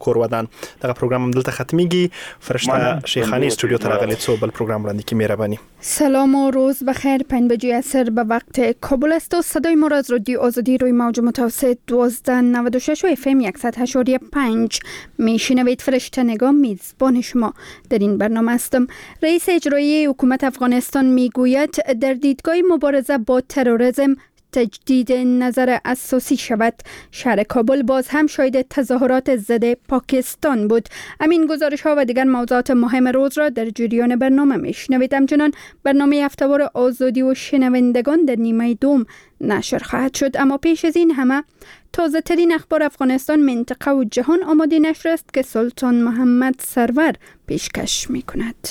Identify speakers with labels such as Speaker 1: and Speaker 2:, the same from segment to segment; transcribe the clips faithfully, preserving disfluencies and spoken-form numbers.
Speaker 1: کورودان دغه پروګرام دلته ختميږي. فرشته شیخانی استودیو ته راغلی څو بل پروګرام وړاندې کی مهرباني.
Speaker 2: سلام و روز بخیر. پنج بجه عصر به وقت کابل است و صدای ما را از رادیو آزادی روی موج متوسط دوازده نود و شش و اف ام صد و هشت و پنج میشنوید. فرشته نگاه میزبان شما در این برنامه هستم. رئیس اجرایی حکومت افغانستان میگوید در دیدگاه مبارزه با تروریسم تجدید نظر اساسی شود. شهر کابل باز هم شاهد تظاهرات ضد پاکستان بود. همین گزارش ها و دیگر موضوعات مهم روز را در جریان برنامه میشنوید. همچنان برنامه هفته‌وار آزادی و شنوندگان در نیمه دوم نشر خواهد شد. اما پیش از این همه تازه ترین اخبار افغانستان، منطقه و جهان آماده نشر است که سلطان محمد سرور پیشکش می کند.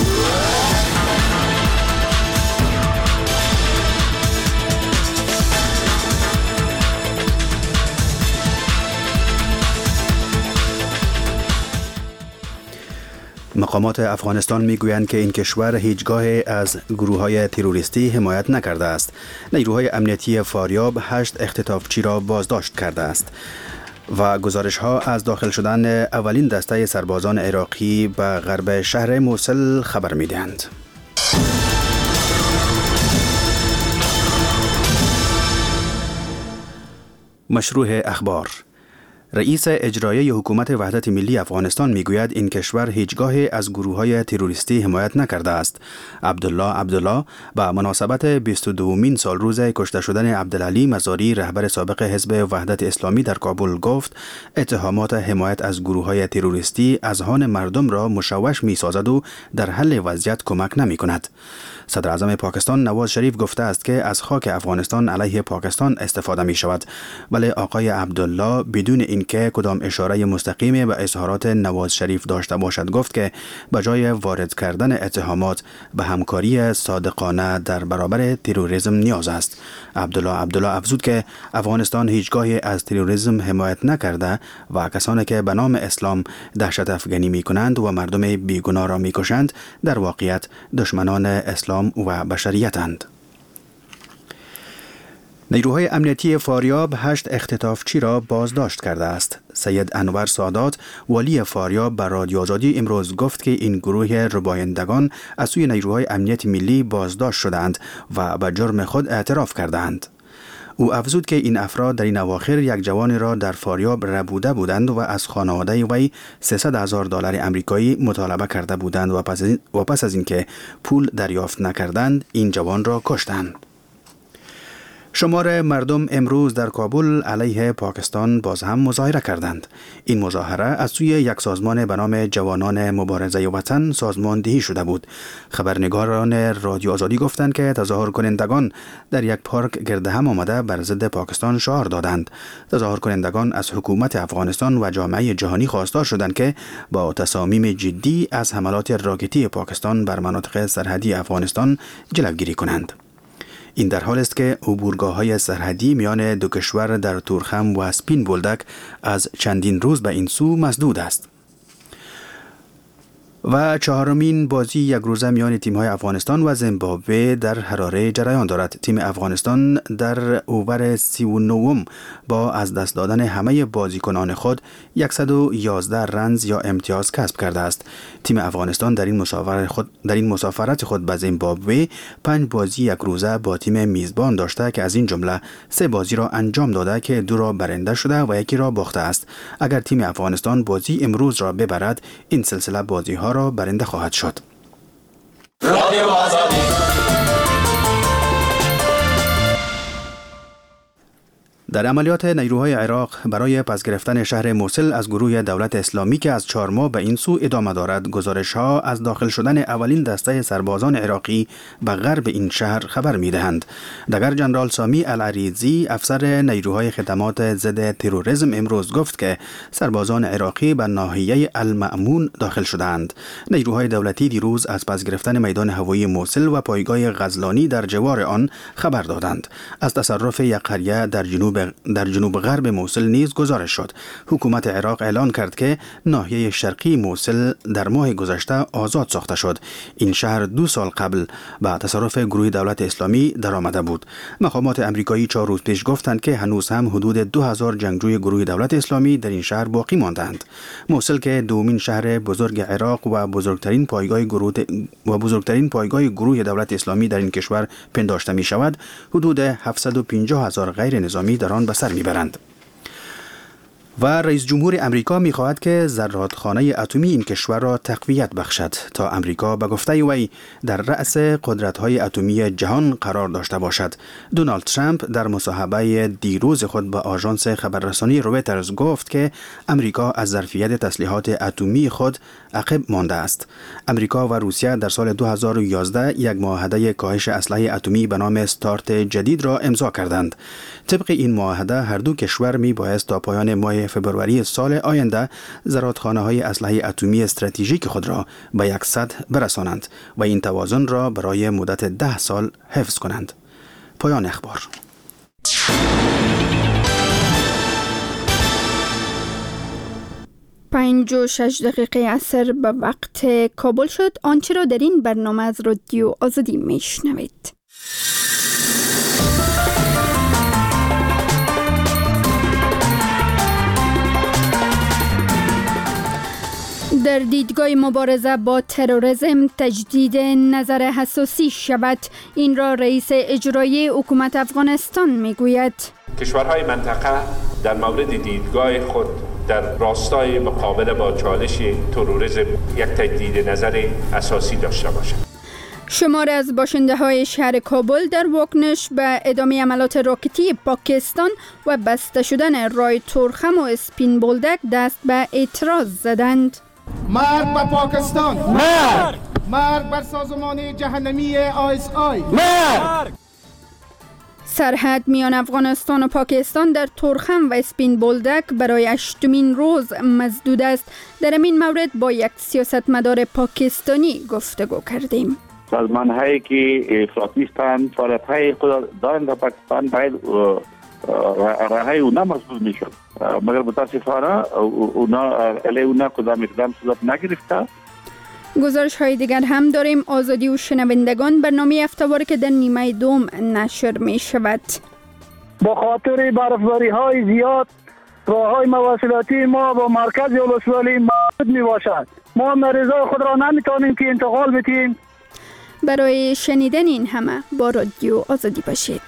Speaker 3: مقامات افغانستان میگویند که این کشور هیچگاه از گروه‌های تروریستی حمایت نکرده است. نیروهای امنیتی فاریاب هشت اختطافچی را بازداشت کرده است و گزارش‌ها از داخل شدن اولین دسته سربازان عراقی به غرب شهر موصل خبر می‌دهند. مشروع اخبار. رئیس اجرایی حکومت وحدت ملی افغانستان میگوید این کشور هیچگاه از گروه‌های تروریستی حمایت نکرده است. عبدالله عبدالله به مناسبت بیست و دومین سال روز کشته شدن عبدالعلی مزاری رهبر سابق حزب وحدت اسلامی در کابل گفت اتهامات حمایت از گروه‌های تروریستی اذهان مردم را مشوش می‌سازد و در حل وضعیت کمک نمی‌کند. صدر اعظم پاکستان نواز شریف گفته است که از خاک افغانستان علیه پاکستان استفاده می شود، ولی آقای عبدالله بدون اینکه کدام اشاره مستقیم به اظهارات نواز شریف داشته باشد گفت که به جای وارد کردن اتهامات به همکاری صادقانه در برابر تروریسم نیاز است. عبدالله عبدالله افزود که افغانستان هیچگاهی از تروریسم حمایت نکرده و کسانی که به نام اسلام دهشت افغانی می کنند و مردم بیگناه را می کشند در واقعیت دشمنان اسلام و بشریتند. نیروهای امنیتی فاریاب هشت اختطافچی را بازداشت کرده است. سید انور سادات والی فاریاب به رادیو آزادی امروز گفت که این گروه ربایندگان از سوی نیروهای امنیت ملی بازداشت شدند و به جرم خود اعتراف کردند. او افزود که این افراد در این اواخر یک جوان را در فاریاب ربوده بودند و از خانواده وی سیصد هزار دلار آمریکایی مطالبه کرده بودند و پس, و پس از اینکه پول دریافت نکردند این جوان را کشتند. شمار مردم امروز در کابل علیه پاکستان باز هم مظاهره کردند. این مظاهره از سوی یک سازمان به نام جوانان مبارزه وطن سازماندهی شده بود. خبرنگاران رادیو آزادی گفتند که تظاهر کنندگان در یک پارک گرد هم آمده بر ضد پاکستان شعار دادند. تظاهر کنندگان از حکومت افغانستان و جامعه جهانی خواستار شدند که با تصامیم جدی از حملات راکتی پاکستان بر مناطق سرحدی افغانستان جلوگیری کنند. این در حال است که عبورگاه‌های سرحدی میان دو کشور در تورخم و سپین بولدک از چندین روز به این سو مسدود است. و چهارمین بازی یک روزه میان تیم‌های افغانستان و زیمبابوه در حراره جریان دارد. تیم افغانستان در اوور سی و نه با از دست دادن همه بازیکنان خود صد و یازده رنز یا امتیاز کسب کرده است. تیم افغانستان در این مسافرت خود در این مسافرت خود به زیمبابوه پنج بازی یک روزه با تیم میزبان داشته که از این جمله سه بازی را انجام داده که دو را برنده شده و یکی را باخته است. اگر تیم افغانستان بازی امروز را ببرد این سلسله بازی‌ها را برنده خواهد شد. رادیو آزادی. در عملیات نیروهای عراق برای پس گرفتن شهر موصل از گروه دولت اسلامی که از چهار ماه به این سو ادامه دارد، گزارش‌ها از داخل شدن اولین دسته سربازان عراقی به غرب این شهر خبر می‌دهند. دگر جنرال سامی العریضی افسر نیروهای خدمات ضد تروریسم امروز گفت که سربازان عراقی به ناحیه المأمون داخل شدند. نیروهای دولتی دیروز از پس گرفتن میدان هوایی موصل و پایگاه غزلانی در جوار آن خبر دادند. از تصرف یک قریه در جنوب جنوب در جنوب غرب موصل نیز گزارش شد. حکومت عراق اعلان کرد که ناحیه شرقی موصل در ماه گذشته آزاد ساخته شد. این شهر دو سال قبل به تصرف گروه دولت اسلامی درآمده بود. مقامات امریکایی چهار روز پیش گفتند که هنوز هم حدود دو هزار جنگجوی گروه دولت اسلامی در این شهر باقی ماندند. موصل که دومین شهر بزرگ عراق و بزرگترین پایگاه گروه و بزرگترین پایگاه گروه دولت اسلامی در این کشور پنداشته می شود، حدود هفتصد و پنجاه هزار غیر نظامی در آن به سر می برند. و رئیس جمهور امریکا می خواهد که زرادخانه اتمی این کشور را تقویت بخشد تا امریکا به گفته وی در رأس قدرت‌های اتمی جهان قرار داشته باشد. دونالد ترامپ در مصاحبه دیروز خود با آژانس خبررسانی رویترز گفت که امریکا از ظرفیت تسلیحات اتمی خود عقب مانده است. امریکا و روسیه در سال دو هزار و یازده یک معاهده کاهش اسلحه اتمی به نام استارت جدید را امضا کردند. طبق این معاهده هر دو کشور می بایست تا پایان ماه فبروری سال آینده زرادخانه های اسلحه اتمی استراتژیک خود را به یک سطح برسانند و این توازن را برای مدت ده سال حفظ کنند. پایان اخبار.
Speaker 2: پنج و شش دقیقه عصر به وقت کابل شد. آنچه را در این برنامه از رادیو آزادی میشنوید. در دیدگاه مبارزه با تروریسم تجدید نظر حساسی شود. این را رئیس اجرایی حکومت افغانستان میگوید.
Speaker 4: کشورهای منطقه در مورد دیدگاه خود در راستای مقابله با چالش تروریسم یک تجدید نظر اساسی داشته باشند.
Speaker 2: شمار از باشنده های شهر کابل در واکنش به ادامه عملات راکتی پاکستان و بسته شدن راه تورخم و اسپین بولدک دست به اعتراض زدند.
Speaker 5: مرگ بر پاکستان، مرگ مرگ بر سازمان جهنمی آی اس آی، مرگ.
Speaker 2: سرحد میان افغانستان و پاکستان در تورخم و اسپین بولدک برای هشتمین روز مسدود است. در این مورد با یک سیاستمدار پاکستانی گفتگو کردیم.
Speaker 6: سازمان هایی که افراطی هستند فعالیت‌های خود دارند در پاکستان باید راههای اونا مسدود میشد، مگر متاسفانه اونا علیه اونا کدام اقدام صورت نگرفته.
Speaker 2: گزارش های دیگر هم داریم. آزادی و شنوندگان برنامه هفته‌وار که در نیمه دوم نشر می شود.
Speaker 7: با خاطر برفباری های زیاد راه های مواصلاتی ما با مرکز ولسوالی محدود می باشد. ما مریضای خود را نمی توانیم که انتقال بدیم.
Speaker 2: برای شنیدن این همه با رادیو آزادی باشید.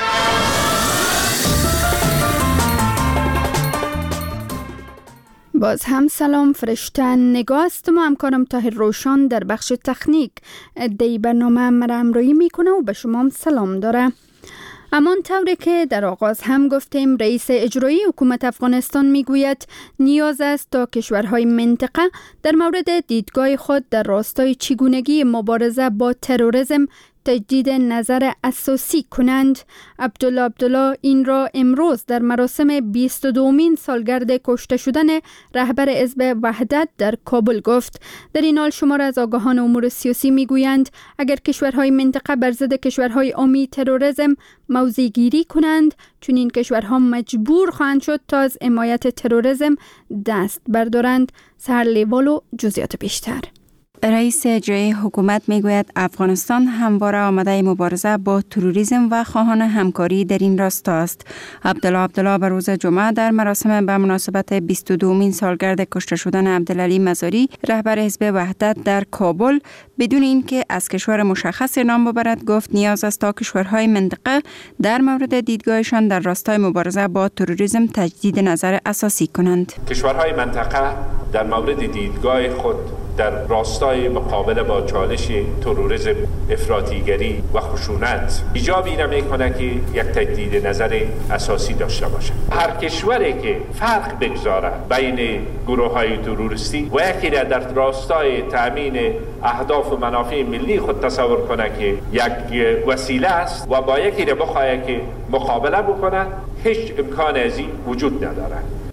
Speaker 2: باز هم سلام، فرشته نگاه است و همکارم طاهر روشان در بخش تکنیک دی برنامه مرا همراهی میکنه و به شما هم سلام داره. همان طوری که در آغاز هم گفتیم، رئیس اجرایی حکومت افغانستان میگوید نیاز است تا کشورهای منطقه در مورد دیدگاه خود در راستای چگونگی مبارزه با تروریسم تجدید نظر اساسی کنند. عبدالله عبدالله این را امروز در مراسم بیست و دومین سالگرد کشته شدن رهبر حزب وحدت در کابل گفت. در این حال شمار از آگاهان امور سیاسی میگویند اگر کشورهای منطقه بر ضد کشورهای عامی تروریسم موضع گیری کنند، چون این کشورها مجبور خواهند شد تا از حمایت تروریسم دست بردارند. سهر لیوالو جزئیات بیشتر.
Speaker 8: رئیس اجرایی حکومت میگوید افغانستان همواره آماده مبارزه با تروریسم و خواهان همکاری در این راستا است. عبدالله عبدالله به روز جمعه در مراسم به مناسبت بیست و دومین سالگرد کشته شدن عبدالعلی مزاری رهبر حزب وحدت در کابل بدون اینکه از کشور مشخص نام ببرد گفت نیاز است تا کشورهای منطقه در مورد دیدگاهشان در راستای مبارزه با تروریسم تجدید نظر اساسی کنند.
Speaker 4: کشورهای منطقه در مورد دیدگاه خود در راستای مقابله با چالش تروریسم، افراطیگری و خشونت ایجاب این میکنه که یک تجدید نظر اساسی داشته باشه. هر کشوری که فرق بگذاره بین گروه‌های تروریستی و یکی را در راستای تامین اهداف و منافع ملی خود تصور کنه که یک وسیله است و با یکی را بخواه که مقابله بکنه، هیچ امکان ازی وجود نداره.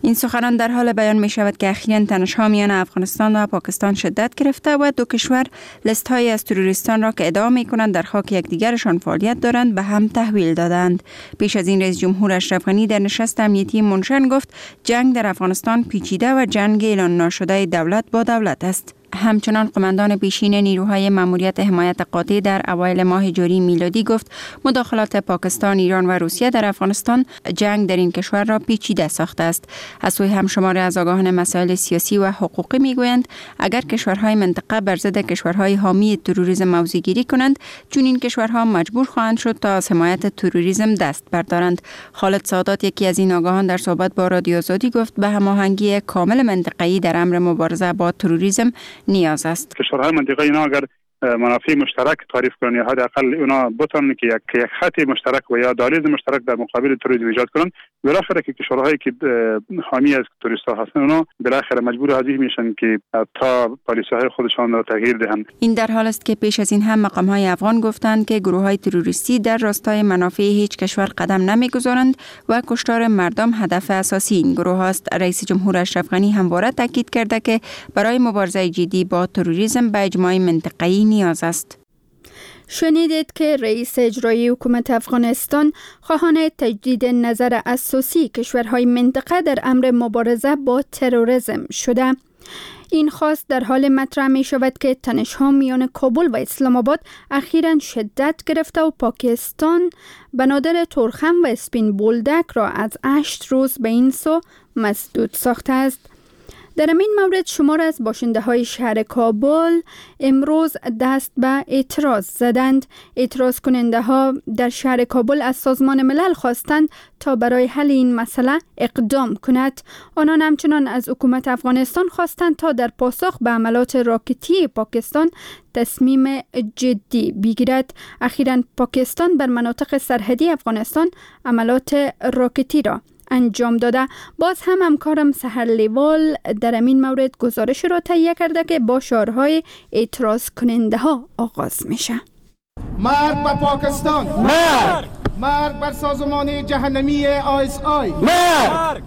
Speaker 8: این سخنان در حال بیان می شود که اخیراً تنش‌ها میان افغانستان و پاکستان شدت گرفته و دو کشور لیست‌های از تروریستان را که ادعا می‌کنند در خاک یکدیگرشان فعالیت دارند به هم تحویل دادند. پیش از این رئیس جمهور اشرف غنی در نشست امنیتی منشن گفت جنگ در افغانستان پیچیده و جنگ اعلان ناشده دولت با دولت است. همچنان قماندان پیشین نیروهای ماموریت حمایت قاطع در اوایل ماه جاری میلادی گفت مداخلات پاکستان، ایران و روسیه در افغانستان جنگ در این کشور را پیچیده ساخته است. از سوی همشمار از آگاهان مسائل سیاسی و حقوقی میگویند اگر کشورهای منطقه بر ضد کشورهای حامی تروریسم موضع‌گیری کنند، چون این کشورها مجبور خواهند شد تا از حمایت تروریسم دست بردارند. خالد سادات، یکی از این آگاهان، در صحبت با رادیو آزادی گفت به هماهنگی کامل منطقه‌ای در امر مبارزه با تروریسم نیاز است.
Speaker 9: کشورهای منطقه اینا اگر منافع مشترک تعریف کنند یا حداقل اونا بتونن که یک یک خط مشترک و یا دالیز مشترک در مقابل تروریسم ایجاد کنند، بالاخره که کشورهایی که حامی از تروریست‌ها هستند اونا بالاخره مجبور از این میشن که تا پالیسی‌های خودشان را تغییر دهند.
Speaker 8: این در حال است که پیش از این هم مقام‌های افغان گفتند که گروه‌های تروریستی در راستای منافع هیچ کشور قدم نمی‌گذارند و کشتار مردم هدف اساسی این گروه است. رئیس جمهور اشرف غنی همواره تاکید کرده که برای مبارزه جدی با تروریسم به اجماع منطقه‌ای نیاز است.
Speaker 2: شنیدید که رئیس اجرایی حکومت افغانستان خواهان تجدید نظر اساسی کشورهای منطقه در امر مبارزه با تروریسم شده. این خواست در حال مطرح می شود که تنش‌ها میان کابل و اسلام آباد اخیراً شدت گرفته و پاکستان بنادر تورخم و اسپین بولدک را از هشت روز به این سو مسدود ساخته است. در این مورد شمار از باشنده های شهر کابل امروز دست به اعتراض زدند. اعتراض کننده ها در شهر کابل از سازمان ملل خواستند تا برای حل این مسئله اقدام کند. آنان همچنان از حکومت افغانستان خواستند تا در پاسخ به حملات راکتی پاکستان تصمیم جدی بگیرد. اخیراً پاکستان بر مناطق سرحدی افغانستان حملات راکتی را انجام داده. باز هم همکارم سحر لیوال در این مورد گزارش را تهیه کرده که با شعارهای اعتراض کننده ها آغاز میشه.
Speaker 5: مرگ بر پاکستان، مرگ مرگ بر سازمان جهنمی آیس آی، مرگ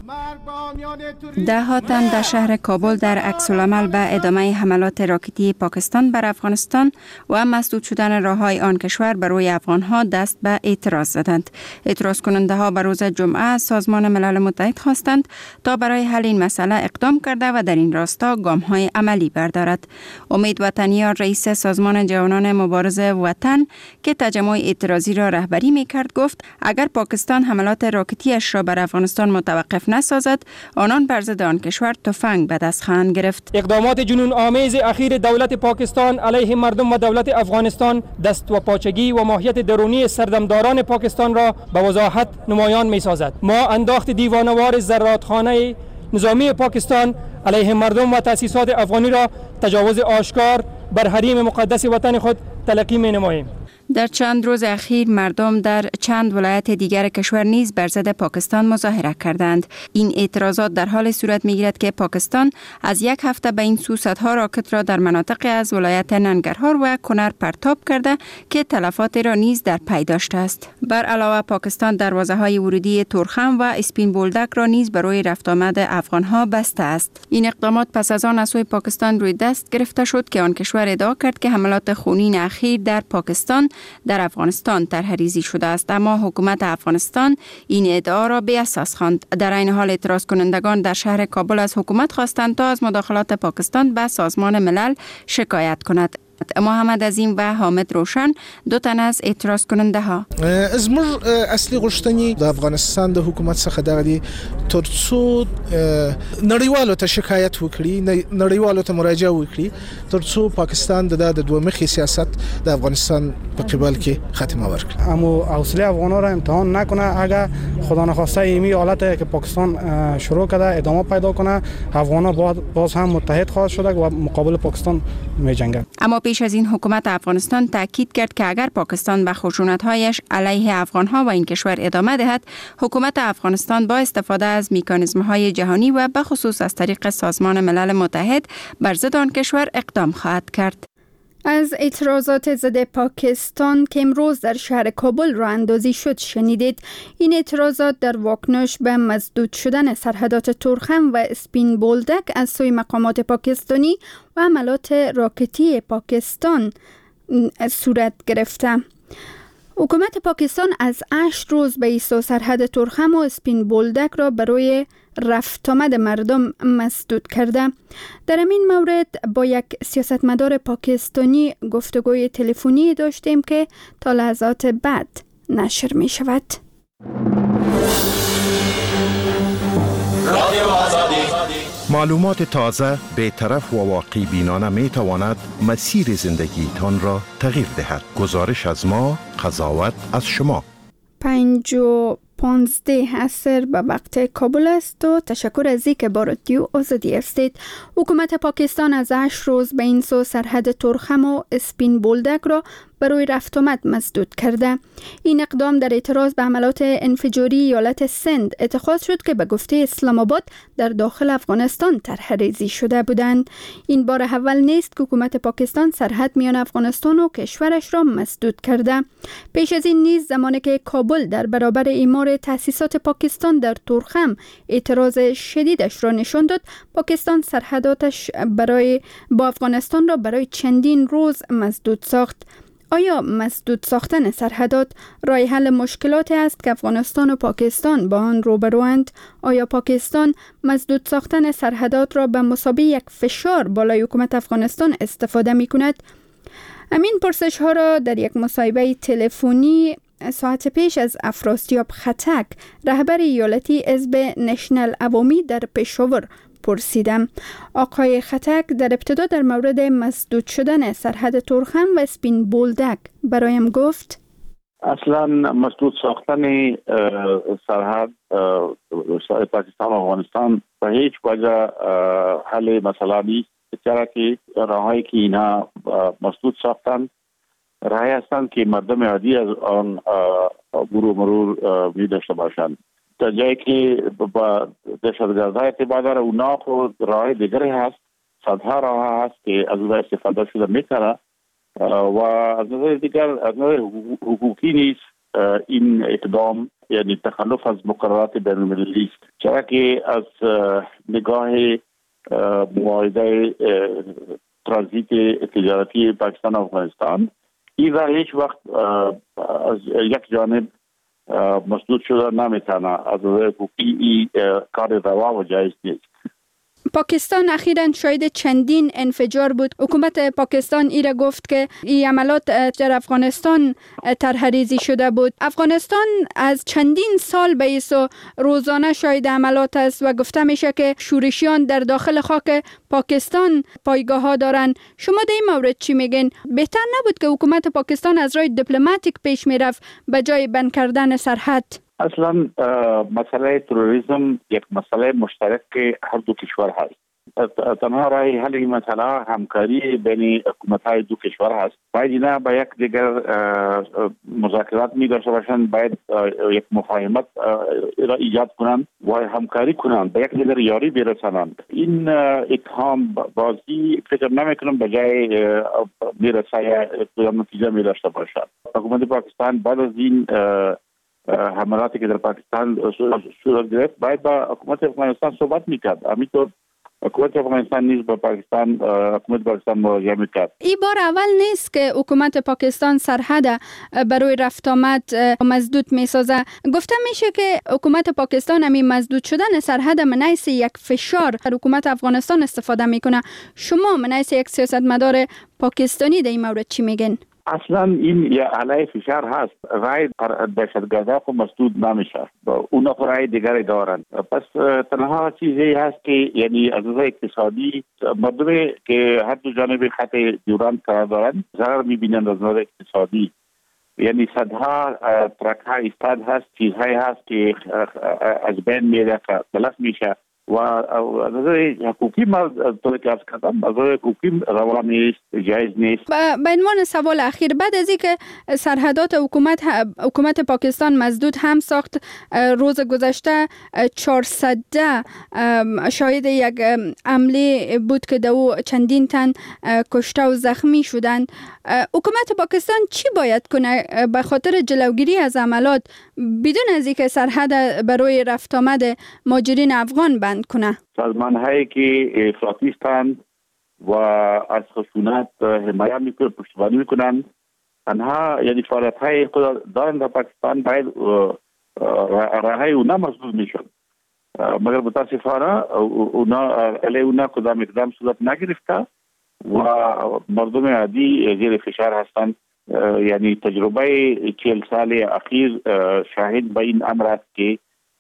Speaker 8: ده تن در شهر کابل در عکس‌العمل به ادامه حملات راکتی پاکستان بر افغانستان و مسدود شدن راه‌های آن کشور بر روی افغان‌ها دست به اعتراض زدند. اعتراض کننده ها بر روز جمعه سازمان ملل متحد خواستند تا برای حل این مسئله اقدام کرده و در این راستا گام‌های عملی بردارد. امید وطنیار، رئیس سازمان جوانان مبارز وطن که تجمع اعتراضی را رهبری می‌کرد، گفت اگر پاکستان حملات راکتیش را بر افغانستان متوقف نسازد، آنان بر ضد آن کشور تفنگ به دست خواهند گرفت.
Speaker 10: اقدامات جنون آمیز اخیر دولت پاکستان علیه مردم و دولت افغانستان دست و پاچگی و ماهیت درونی سردمداران پاکستان را به وضاحت نمایان می سازد. ما انداخت دیوانوار زرادخانه نظامی پاکستان علیه مردم و تأسیسات افغانی را تجاوز آشکار بر حریم مقدس وطن خود تلقی می نماییم.
Speaker 8: در چند روز اخیر مردم در چند ولایت دیگر کشور نیز بر ضد پاکستان مظاهره کردند. این اعتراضات در حال صورت می‌گیرد که پاکستان از یک هفته به این سو صدها راکت را در مناطق از ولایت ننگرهار و کنر پرتاب کرده که تلفات را نیز در پی داشته است. بر علاوه پاکستان دروازه‌های ورودی تورخم و اسپین بولدک را نیز برای رفت آمد افغان‌ها بسته است. این اقدامات پس از آن از سوی پاکستان روی دست گرفته شد که آن کشور ادعا کرد که حملات خونین اخیر در پاکستان در افغانستان طرح‌ریزی شده است، اما حکومت افغانستان این ادعا را بی اساس خواند. در این حال اعتراض کنندگان در شهر کابل از حکومت خواستند تا از مداخلات پاکستان به سازمان ملل شکایت کند. محمد عظیم و حامد روشن، دو تن از اعتراض کننده ها.
Speaker 11: از مر اصلي غوښتنې د افغانستان د حکومت څخه دغه دي ترڅو نړیوالو ته شکایت وکړي، نړیوالو ته مراجعه وکړي ترڅو پاکستان د د دوه مخي سیاست د افغانستان په قبال کې خاتمه ورکړي.
Speaker 10: اما حوصله افغانا را امتحان نکنه. اگر خدا نخواسته ایمی حالت که پاکستان شروع کرده ادامه پیدا کنه، افغانا باز هم متحد خواهد شد و مقابل پاکستان می جنگند.
Speaker 8: اما پیش از این حکومت افغانستان تاکید کرد که اگر پاکستان به خشونت‌هایش علیه افغان‌ها و این کشور ادامه دهد، حکومت افغانستان با استفاده از مکانیزم‌های جهانی و به خصوص از طریق سازمان ملل متحد بر ضد آن کشور اقدام خواهد کرد.
Speaker 2: از اعتراضات ضد پاکستان که امروز در شهر کابل راه اندازی شد شنیدید. این اعتراضات در واکنش به مسدود شدن سرحدات تورخم و اسپین بولدک از سوی مقامات پاکستانی و حملات راکتی پاکستان صورت گرفته. حکومت پاکستان از هشت روز به ایسا سرحد تورخم و اسپین بولدک را برای رفت آمد مردم مسدود کرده. در این مورد با یک سیاستمدار پاکستانی گفتگوی تلفنی داشتیم که تا لحظات بعد نشر می شود.
Speaker 12: معلومات تازه، بی‌طرف و واقعی بینانه می تواند مسیر زندگی تان را تغییر دهد. گزارش از ما، قضاوت از شما.
Speaker 2: پنج و پانزده عصر به وقت کابل است و تشکر از اینکه با رادیو آزادی هستید. حکومت پاکستان از هشت روز به این سو سرحد تورخم و اسپین بولدک را برای رفت آمد مسدود کرده. این اقدام در اعتراض به حملات انفجاری ایالت سند اتخاذ شد که به گفته اسلام آباد در داخل افغانستان طرح‌ریزی شده بودند. این بار اول نیست که حکومت پاکستان سرحد میان افغانستان و کشورش را مسدود کرده. پیش از این نیز زمانی که کابل در برابر اعمار تأسیسات پاکستان در تورخم اعتراض شدیدش را نشان داد، پاکستان سرحداتش برای با افغانستان را برای چندین روز مسدود ساخت. آیا مسدود ساختن سرحدات راه حل مشکلات است که افغانستان و پاکستان با آن روبروند؟ آیا پاکستان مسدود ساختن سرحدات را به مثابه یک فشار بالای حکومت افغانستان استفاده می کند؟ همین پرسش ها را در یک مصاحبه تلفنی ساعت پیش از افراسیاب خطک، رهبر ایالتی حزب نشنل عوامی در پشاور پرسیدم. آقای خطک در ابتدا در مورد مسدود شدن سرحد تورخم و اسپین بولدک برایم گفت.
Speaker 6: اصلا مسدود ساختن سرحد پاکستان و افغانستان به هیچ وجه حل مسئله نیست، چرا که راهایی که اینا مسدود ساختن راهی هستند که مردم عادی از آن مرور مرور می داشته باشند. تا جایی که با دهشتگردی اعتبار داره، اونا خود راه دیگری هست، صدها راه هست که از اون استفاده شده میکنه و از نظر دیگر از نظر حقوقی نیست این اقدام، یعنی تخلف از مقررات بین المللی است، چرا که از نگاه معاهده ترانزیت تجارتی پاکستان و افغانستان این را هیچ وقت از یک جانب مسدود شده نمیتونه. از نظر حقوقی کار روا و جایز نیست.
Speaker 2: پاکستان اخیراً شاهد چندین انفجار بود. حکومت پاکستان ای را گفت که این عملات در افغانستان طرح‌ریزی شده بود. افغانستان از چندین سال به ایسو روزانه شاهد عملات است و گفته میشه که شورشیان در داخل خاک پاکستان پایگاه ها دارن. شما در این مورد چی میگین؟ بهتر نبود که حکومت پاکستان از راه دیپلماتیک پیش میرفت به جای بند کردن سرحد؟
Speaker 6: اصلا مسئله تروریسم یک مسئله مشترک هر دو کشور هست. تنها راه حل این مسئله همکاری بین حکومت‌های دو کشور هست. باید اینا با یک دیگر مذاکرات می داشته باشند، باید یک مفاهمت را ایجاد کنند و همکاری کنند، با یک دیگر یاری برسانند. این اتهام بازی فکر نمی‌کنم به جای میرسه کدام نتیجه می داشته باشد. حکومت پاکستان بعد از این حملاتی که در پاکستان صورت گرفت باید با حکومت افغانستان صحبت میکرد. همینطور حکومت افغانستان نیز با پاکستان حکومت پاکستان مراجعه میکرد.
Speaker 2: این بار اول نیست که حکومت پاکستان سرحد برای رفت آمد مسدود میسازه. گفته میشه که حکومت پاکستان همین مسدود شدن سرحد منیس یک فشار در حکومت افغانستان استفاده میکنه. شما منیس یک سیاستمدار پاکستانی در این مورد چی میگین؟
Speaker 6: اصلا این یه علیه فشار هست. رای دهشتگردها خود مسدود نمیشه، اونا رای دیگری دارن. پس تنها چیزی هست که یعنی از نظر اقتصادی مردمی که هر دو جانب خط دیوران قرار دارن ضرر میبینن از نظر اقتصادی. یعنی صدها ترک ها ایستاد هست، چیزهایی هست که از بین میره، تلف میشه. و از نظر حقوقی ما طور که ارز کردم از نظر حقوقی روا نیست، جایز نیست.
Speaker 2: به عنوان سوال اخیر، بعد از اینکه سرحدات حکومت حکومت پاکستان مسدود هم ساخت، روز گذشته چهارصد شاهد یک حمله بود که دو چندین تن کشته و زخمی شدند. حکومت پاکستان چی باید کنه به خاطر جلوگیری از عملات بدون از اینکه سرحد برای رفت آمد مهاجرین افغان بند کنه؟
Speaker 6: سازمان هایی که افراطی هستند و از خشونت حمایت میکنند، پشتیبانی میکنند، آنها یعنی فعالیت های خود دارند در پاکستان باید راه های اونا مسدود میشد. مگر متاسفانه اونا علی اونا کدام اقدام صورت نگرفته و مردم عادی زیر فشار هستند. یعنی تجربه چهل سال اخیر شاهد به این امر است که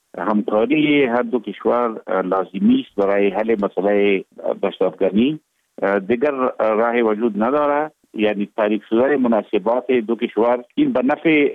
Speaker 6: همکاری هر دو کشور لازمی است برای حل مسئله دهشت‌افغانی. دیگر راه وجود نداره. یعنی تاریک شدن مناسبات دو کشور این به نفع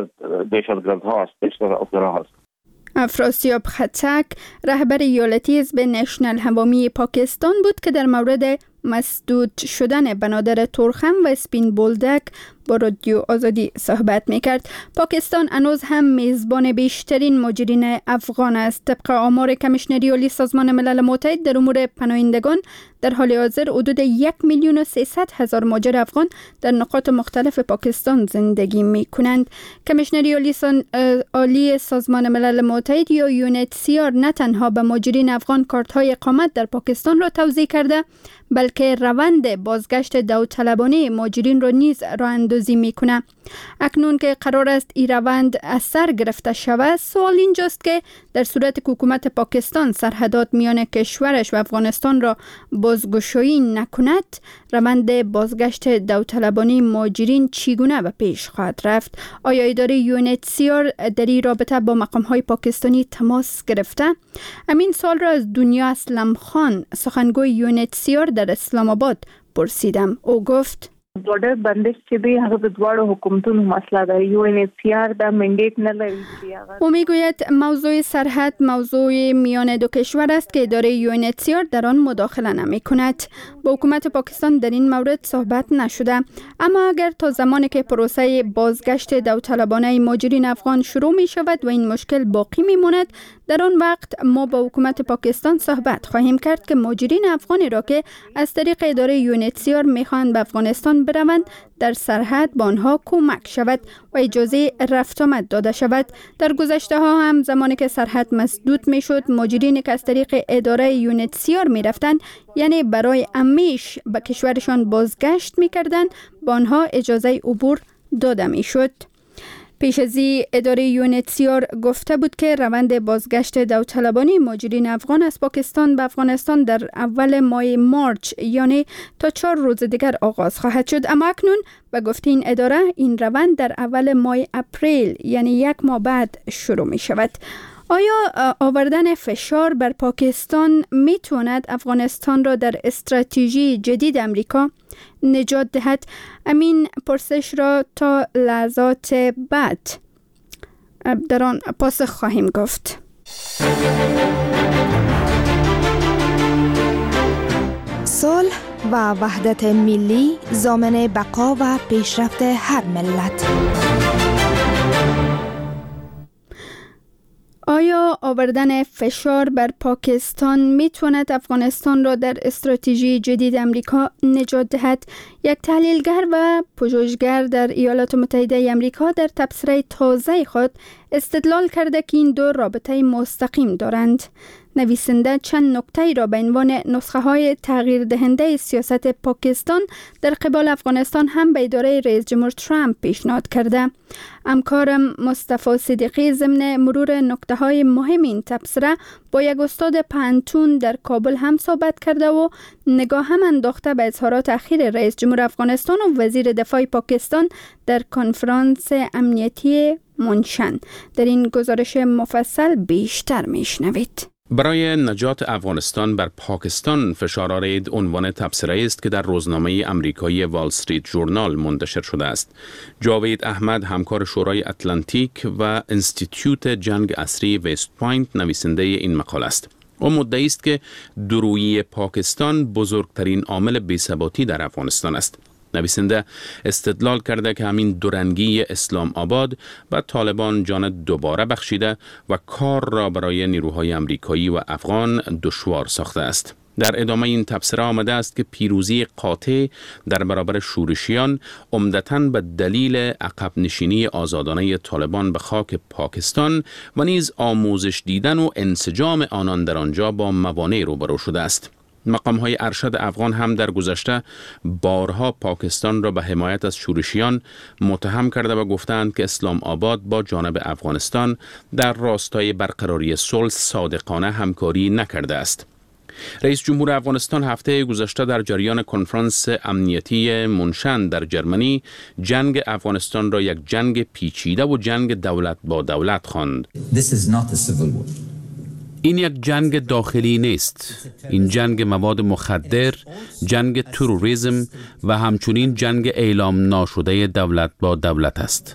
Speaker 6: دهشتگردها است، دهشت‌افغانها است.
Speaker 2: افراسیاب خطک رهبر ایالتی حزب نشنل عوامی پاکستان بود که در مورد مسدود شدن بنادر تورخم و اسپین بولدک با رادیو آزادی صحبت میکرد. پاکستان هنوز هم میزبان بیشترین مهاجرین افغان است. طبق آمار کمیشنری عالی سازمان ملل متحد در امور پناهندگان، در حال حاضر حدود یک میلیون و سیصد هزار مهاجر افغان در نقاط مختلف پاکستان زندگی می کنند. کمیشنری عالی, سان... عالی سازمان ملل متحد یا یونت سی آر نه تنها به مهاجرین افغان کارت های اقامت در پاکستان را توزیع کرده، بلکه روند بازگشت داوطلبانه مهاجرین را نیز راه اندازی میکنه. اکنون که قرار است این روند از سر گرفته شود، سوال اینجاست که در صورت که حکومت پاکستان سرحدات میان کشورش و افغانستان را بازگشایی نکند، روند بازگشت داوطلبانه مهاجرین چگونه به پیش خواهد رفت؟ آیا اداره یونت سی آر در این رابطه با مقام‌های پاکستانی تماس گرفته؟ همین سال را از دنیا اسلم خان، سخنگوی یونت سی آر در اسلام آباد پرسیدم. او گفت
Speaker 13: بورډر بندش چې دی هغه د دواړو حکومتونو مسله ده. یو ان ایچ سی آر دا منډیټ نه لري.
Speaker 2: او میگوید موضوع سرحد موضوع میان دو کشور است که اداره یو ان ایچ سی آر در آن مداخله نمی کند. با حکومت پاکستان در این مورد صحبت نشده، اما اگر تا زمانی که پروسه بازگشت داوطلبانه مهاجرین افغان شروع می شود و این مشکل باقی می ماند، در آن وقت ما با حکومت پاکستان صحبت خواهیم کرد که مهاجرین افغانی را که از طریق اداره یو ان ایچ سی آر میخواهند به افغانستان بروند در سرحد با آنها کمک شود و اجازه رفت آمد داده شود. در گذشته ها هم زمانی که سرحد مسدود می شد، مهاجرین که از طریق اداره یو ان ایچ سی آر می رفتند، یعنی برای همیشه به کشورشان بازگشت می کردند، با آنها اجازه عبور داده می شد. پیش از این اداره یو ان ایچ سی آر گفته بود که روند بازگشت داوطلبانه مهاجرین افغان از پاکستان به افغانستان در اول ماه مارچ، یعنی تا چهار روز دیگر آغاز خواهد شد، اما اکنون به گفته این اداره این روند در اول ماه اپریل، یعنی یک ماه بعد شروع می شود. آیا آوردن فشار بر پاکستان می تواند افغانستان را در استراتژی جدید امریکا نجات دهد؟ امین پرسش را تا لحظات بعد در آن پاسخ خواهیم گفت.
Speaker 14: صلح و وحدت ملی ضامن بقا و پیشرفت هر ملت.
Speaker 2: آیا آوردن فشار بر پاکستان می تواند افغانستان را در استراتژی جدید امریکا نجات دهد؟ یک تحلیلگر و پژوهشگر در ایالات متحده امریکا در تبصره تازه خود استدلال کرده که این دو رابطه مستقیم دارند. نویسنده چند نکته را به عنوان نسخه های تغییر دهنده سیاست پاکستان در قبال افغانستان هم به اداره رئیس جمهور ترامپ پیشنهاد کرده. همکارم مصطفی صدیقی ضمن مرور نکته های مهم این تبصره با یک استاد پانتون در کابل هم صحبت کرده و نگاه هم انداخته به اظهارات اخیر رئیس جمهور افغانستان و وزیر دفاع پاکستان در کنفرانس امنیتی منشن. در این گزارش مفصل بیشتر میشنوید.
Speaker 15: برای نجات افغانستان بر پاکستان فشار آرید عنوان تبصره است که در روزنامه امریکایی وال استریت ژورنال منتشر شده است. جاوید احمد، همکار شورای اتلانتیک و انستیتیوت جنگ عصری وست پوینت، نویسنده این مقاله است. او مدعی است که دورویی پاکستان بزرگترین عامل بی‌ثباتی در افغانستان است. نویسنده استدلال کرده که همین دورنگی اسلام آباد و طالبان جان دوباره بخشیده و کار را برای نیروهای امریکایی و افغان دشوار ساخته است. در ادامه این تبصره آمده است که پیروزی قاطع در برابر شورشیان عمدتاً به دلیل عقب نشینی آزادانه طالبان به خاک پاکستان و نیز آموزش دیدن و انسجام آنان در آنجا با موانع روبرو شده است. مقام‌های ارشد افغان هم در گذشته بارها پاکستان را به حمایت از شورشیان متهم کرده و گفتند که اسلام آباد با جانب افغانستان در راستای برقراری صلح صادقانه همکاری نکرده است. رئیس جمهور افغانستان هفته گذشته در جریان کنفرانس امنیتی منشن در جرمنی جنگ افغانستان را یک جنگ پیچیده و جنگ دولت با دولت خواند. این یک جنگ داخلی نیست. این جنگ مواد مخدر، جنگ تروریسم و همچنین جنگ اعلام ناشده دولت با دولت است.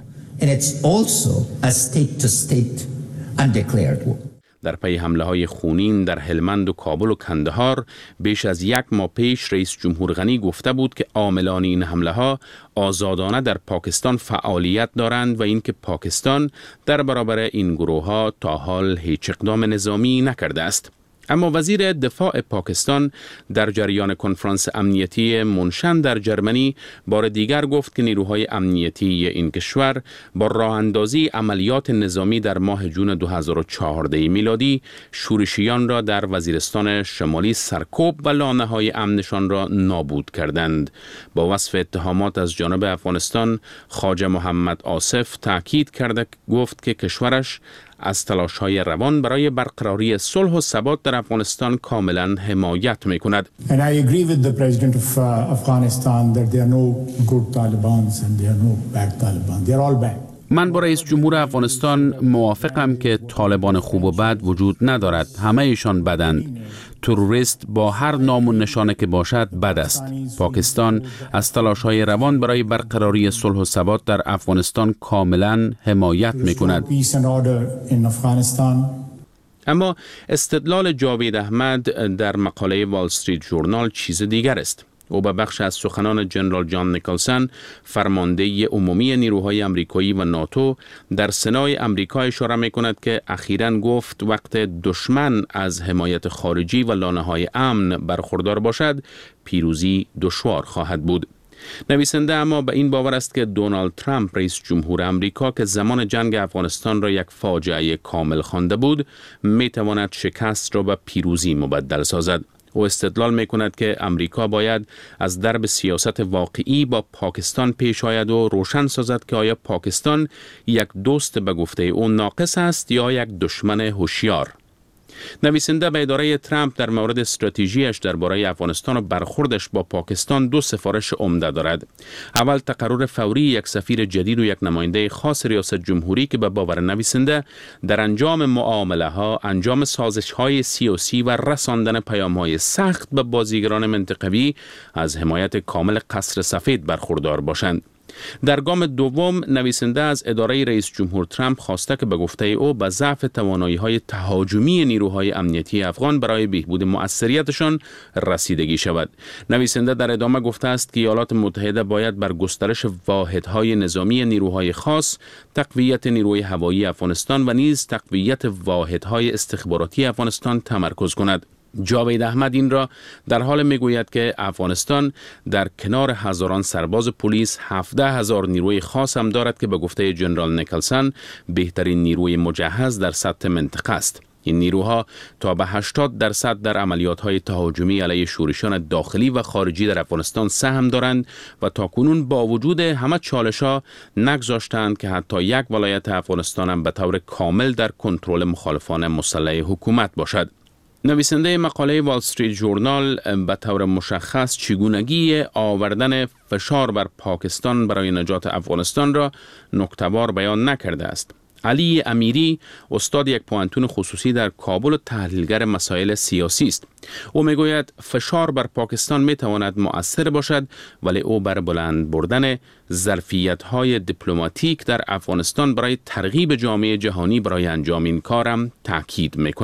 Speaker 15: در پی حمله های خونین در هلمند و کابل و کندهار بیش از یک ماه پیش رئیس جمهور غنی گفته بود که عاملان این حمله ها آزادانه در پاکستان فعالیت دارند و اینکه پاکستان در برابر این گروه ها تا حال هیچ اقدام نظامی نکرده است. اما وزیر دفاع پاکستان در جریان کنفرانس امنیتی منشن در جرمنی بار دیگر گفت که نیروهای امنیتی این کشور با راه اندازی عملیات نظامی در ماه جون دو هزار و چهارده میلادی شورشیان را در وزیرستان شمالی سرکوب و لانه‌های امنشان را نابود کردند. با وصف اتهامات از جانب افغانستان، خواجه محمد آصف تاکید کرده گفت که کشورش از تلاش‌های روان برای برقراری صلح و ثبات در افغانستان کاملا حمایت می‌کند.
Speaker 16: And I agree with the president of uh, Afghanistan that there are no good Talibans and there are no bad Taliban. They are all bad.
Speaker 15: من با رئیس جمهور افغانستان موافقم که طالبان خوب و بد وجود ندارد. همه ایشان بدند. تروریست با هر نام و نشانه که باشد بد است. پاکستان از تلاش‌های روان برای برقراری صلح و ثبات در افغانستان کاملا حمایت می‌کند. اما استدلال جاوید احمد در مقاله وال استریت ژورنال چیز دیگر است. او به بخش از سخنان جنرال جان نیکلسن، فرمانده عمومی نیروهای امریکایی و ناتو در سنای امریکا اشاره می‌کند که اخیراً گفت وقت دشمن از حمایت خارجی و لانه‌های امن برخوردار باشد، پیروزی دشوار خواهد بود. نویسنده اما به این باور است که دونالد ترامپ رئیس جمهور امریکا که زمان جنگ افغانستان را یک فاجعه کامل خوانده بود، می‌تواند شکست را به پیروزی مبدل سازد. او استدلال می کند که امریکا باید از درب سیاست واقعی با پاکستان پیش آید و روشن سازد که آیا پاکستان یک دوست به گفته او ناقص است یا یک دشمن هوشیار. نویسنده به اداره ترامپ در مورد استراتژیش درباره افغانستان و برخوردش با پاکستان دو سفارش عمده دارد. اول تقرر فوری یک سفیر جدید و یک نماینده خاص ریاست جمهوری که به باور نویسنده در انجام معامله ها، انجام سازش های سیاسی و رساندن پیام های سخت به بازیگران منطقوی از حمایت کامل قصر سفید برخوردار باشند. در گام دوم نویسنده از اداره رئیس جمهور ترامپ خواسته که به گفته او به ضعف توانایی‌های تهاجمی نیروهای امنیتی افغان برای بهبود مؤثریتشان رسیدگی شود. نویسنده در ادامه گفته است که ایالات متحده باید بر گسترش واحدهای نظامی نیروهای خاص، تقویت نیروی هوایی افغانستان و نیز تقویت واحدهای استخباراتی افغانستان تمرکز کند. جاوید احمد این را در حال میگوید که افغانستان در کنار هزاران سرباز پلیس هفده هزار نیروی خاص هم دارد که به گفته جنرال نیکلسن بهترین نیروی مجهز در سطح منطقه است. این نیروها تا به هشتاد درصد در عملیات‌های تهاجمی علیه شورشیان داخلی و خارجی در افغانستان سهم دارند و تاکنون با وجود همه چالش‌ها نگذاشتند که حتی یک ولایت افغانستان هم به طور کامل در کنترل مخالفان مسلح حکومت باشد. نویسنده مقاله وال استریت ژورنال به طور مشخص چگونگی آوردن فشار بر پاکستان برای نجات افغانستان را نکته‌وار بیان نکرده است. علی امیری استاد یک پوانتون خصوصی در کابل و تحلیلگر مسائل سیاسی است. او میگوید فشار بر پاکستان میتواند مؤثر باشد، ولی او بر بلند بردن ظرفیت‌های دیپلماتیک در افغانستان برای ترغیب جامعه جهانی برای انجام این کارم تاکید میکند.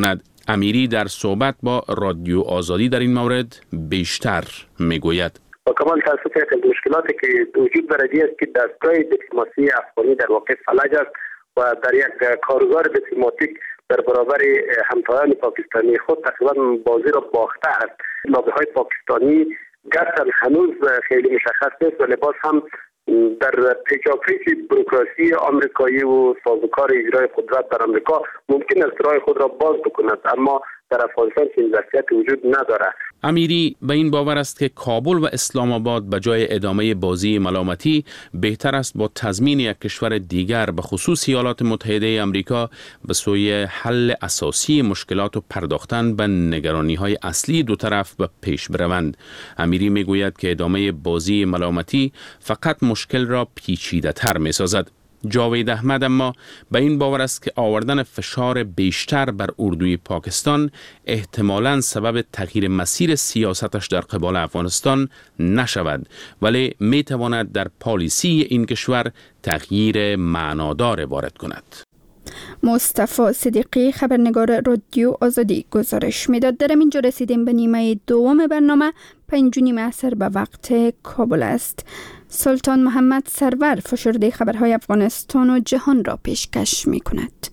Speaker 15: امیری در صحبت با رادیو آزادی در این مورد بیشتر میگوید.
Speaker 17: با کمال تاسف یک از مشکلاتی که وجود دارد است که دستگاه دیپلماسی افغانی در واقع فلج است و در یک کارزار دیپلماتیک در برابر همتایان پاکستانی خود تقریبا بازی را باخته است. لابی‌های پاکستانی گرچه هنوز خیلی مشخص نیست ولی باز هم در پیچاپیچ بروکراسی آمریکایی و سازوکار اجرای قدرت در آمریکا ممکن است راه خود را باز بکند، اما در افغانستان این وضعیت وجود ندارد.
Speaker 15: امیری به این باور است که کابل و اسلام آباد به جای ادامه بازی ملامتی بهتر است با تضمین یک کشور دیگر به خصوص ایالات متحده آمریکا به سوی حل اساسی مشکلات و پرداختن به نگرانی‌های اصلی دو طرف به پیش بروند. امیری میگوید که ادامه بازی ملامتی فقط مشکل را پیچیده‌تر می‌سازد. جاوید احمد اما به این باور است که آوردن فشار بیشتر بر اردوی پاکستان احتمالاً سبب تغییر مسیر سیاستش در قبال افغانستان نشود، ولی می تواند در پالیسی این کشور تغییر معنادار وارد کند.
Speaker 2: مصطفی صدیقی خبرنگار رادیو آزادی گزارش میداد. در اینجا رسیدیم به نیمه دوم برنامه. پنج و نیم عصر به وقت کابل است. سلطان محمد سرور فشرده خبرهای افغانستان و جهان را پیشکش می کند.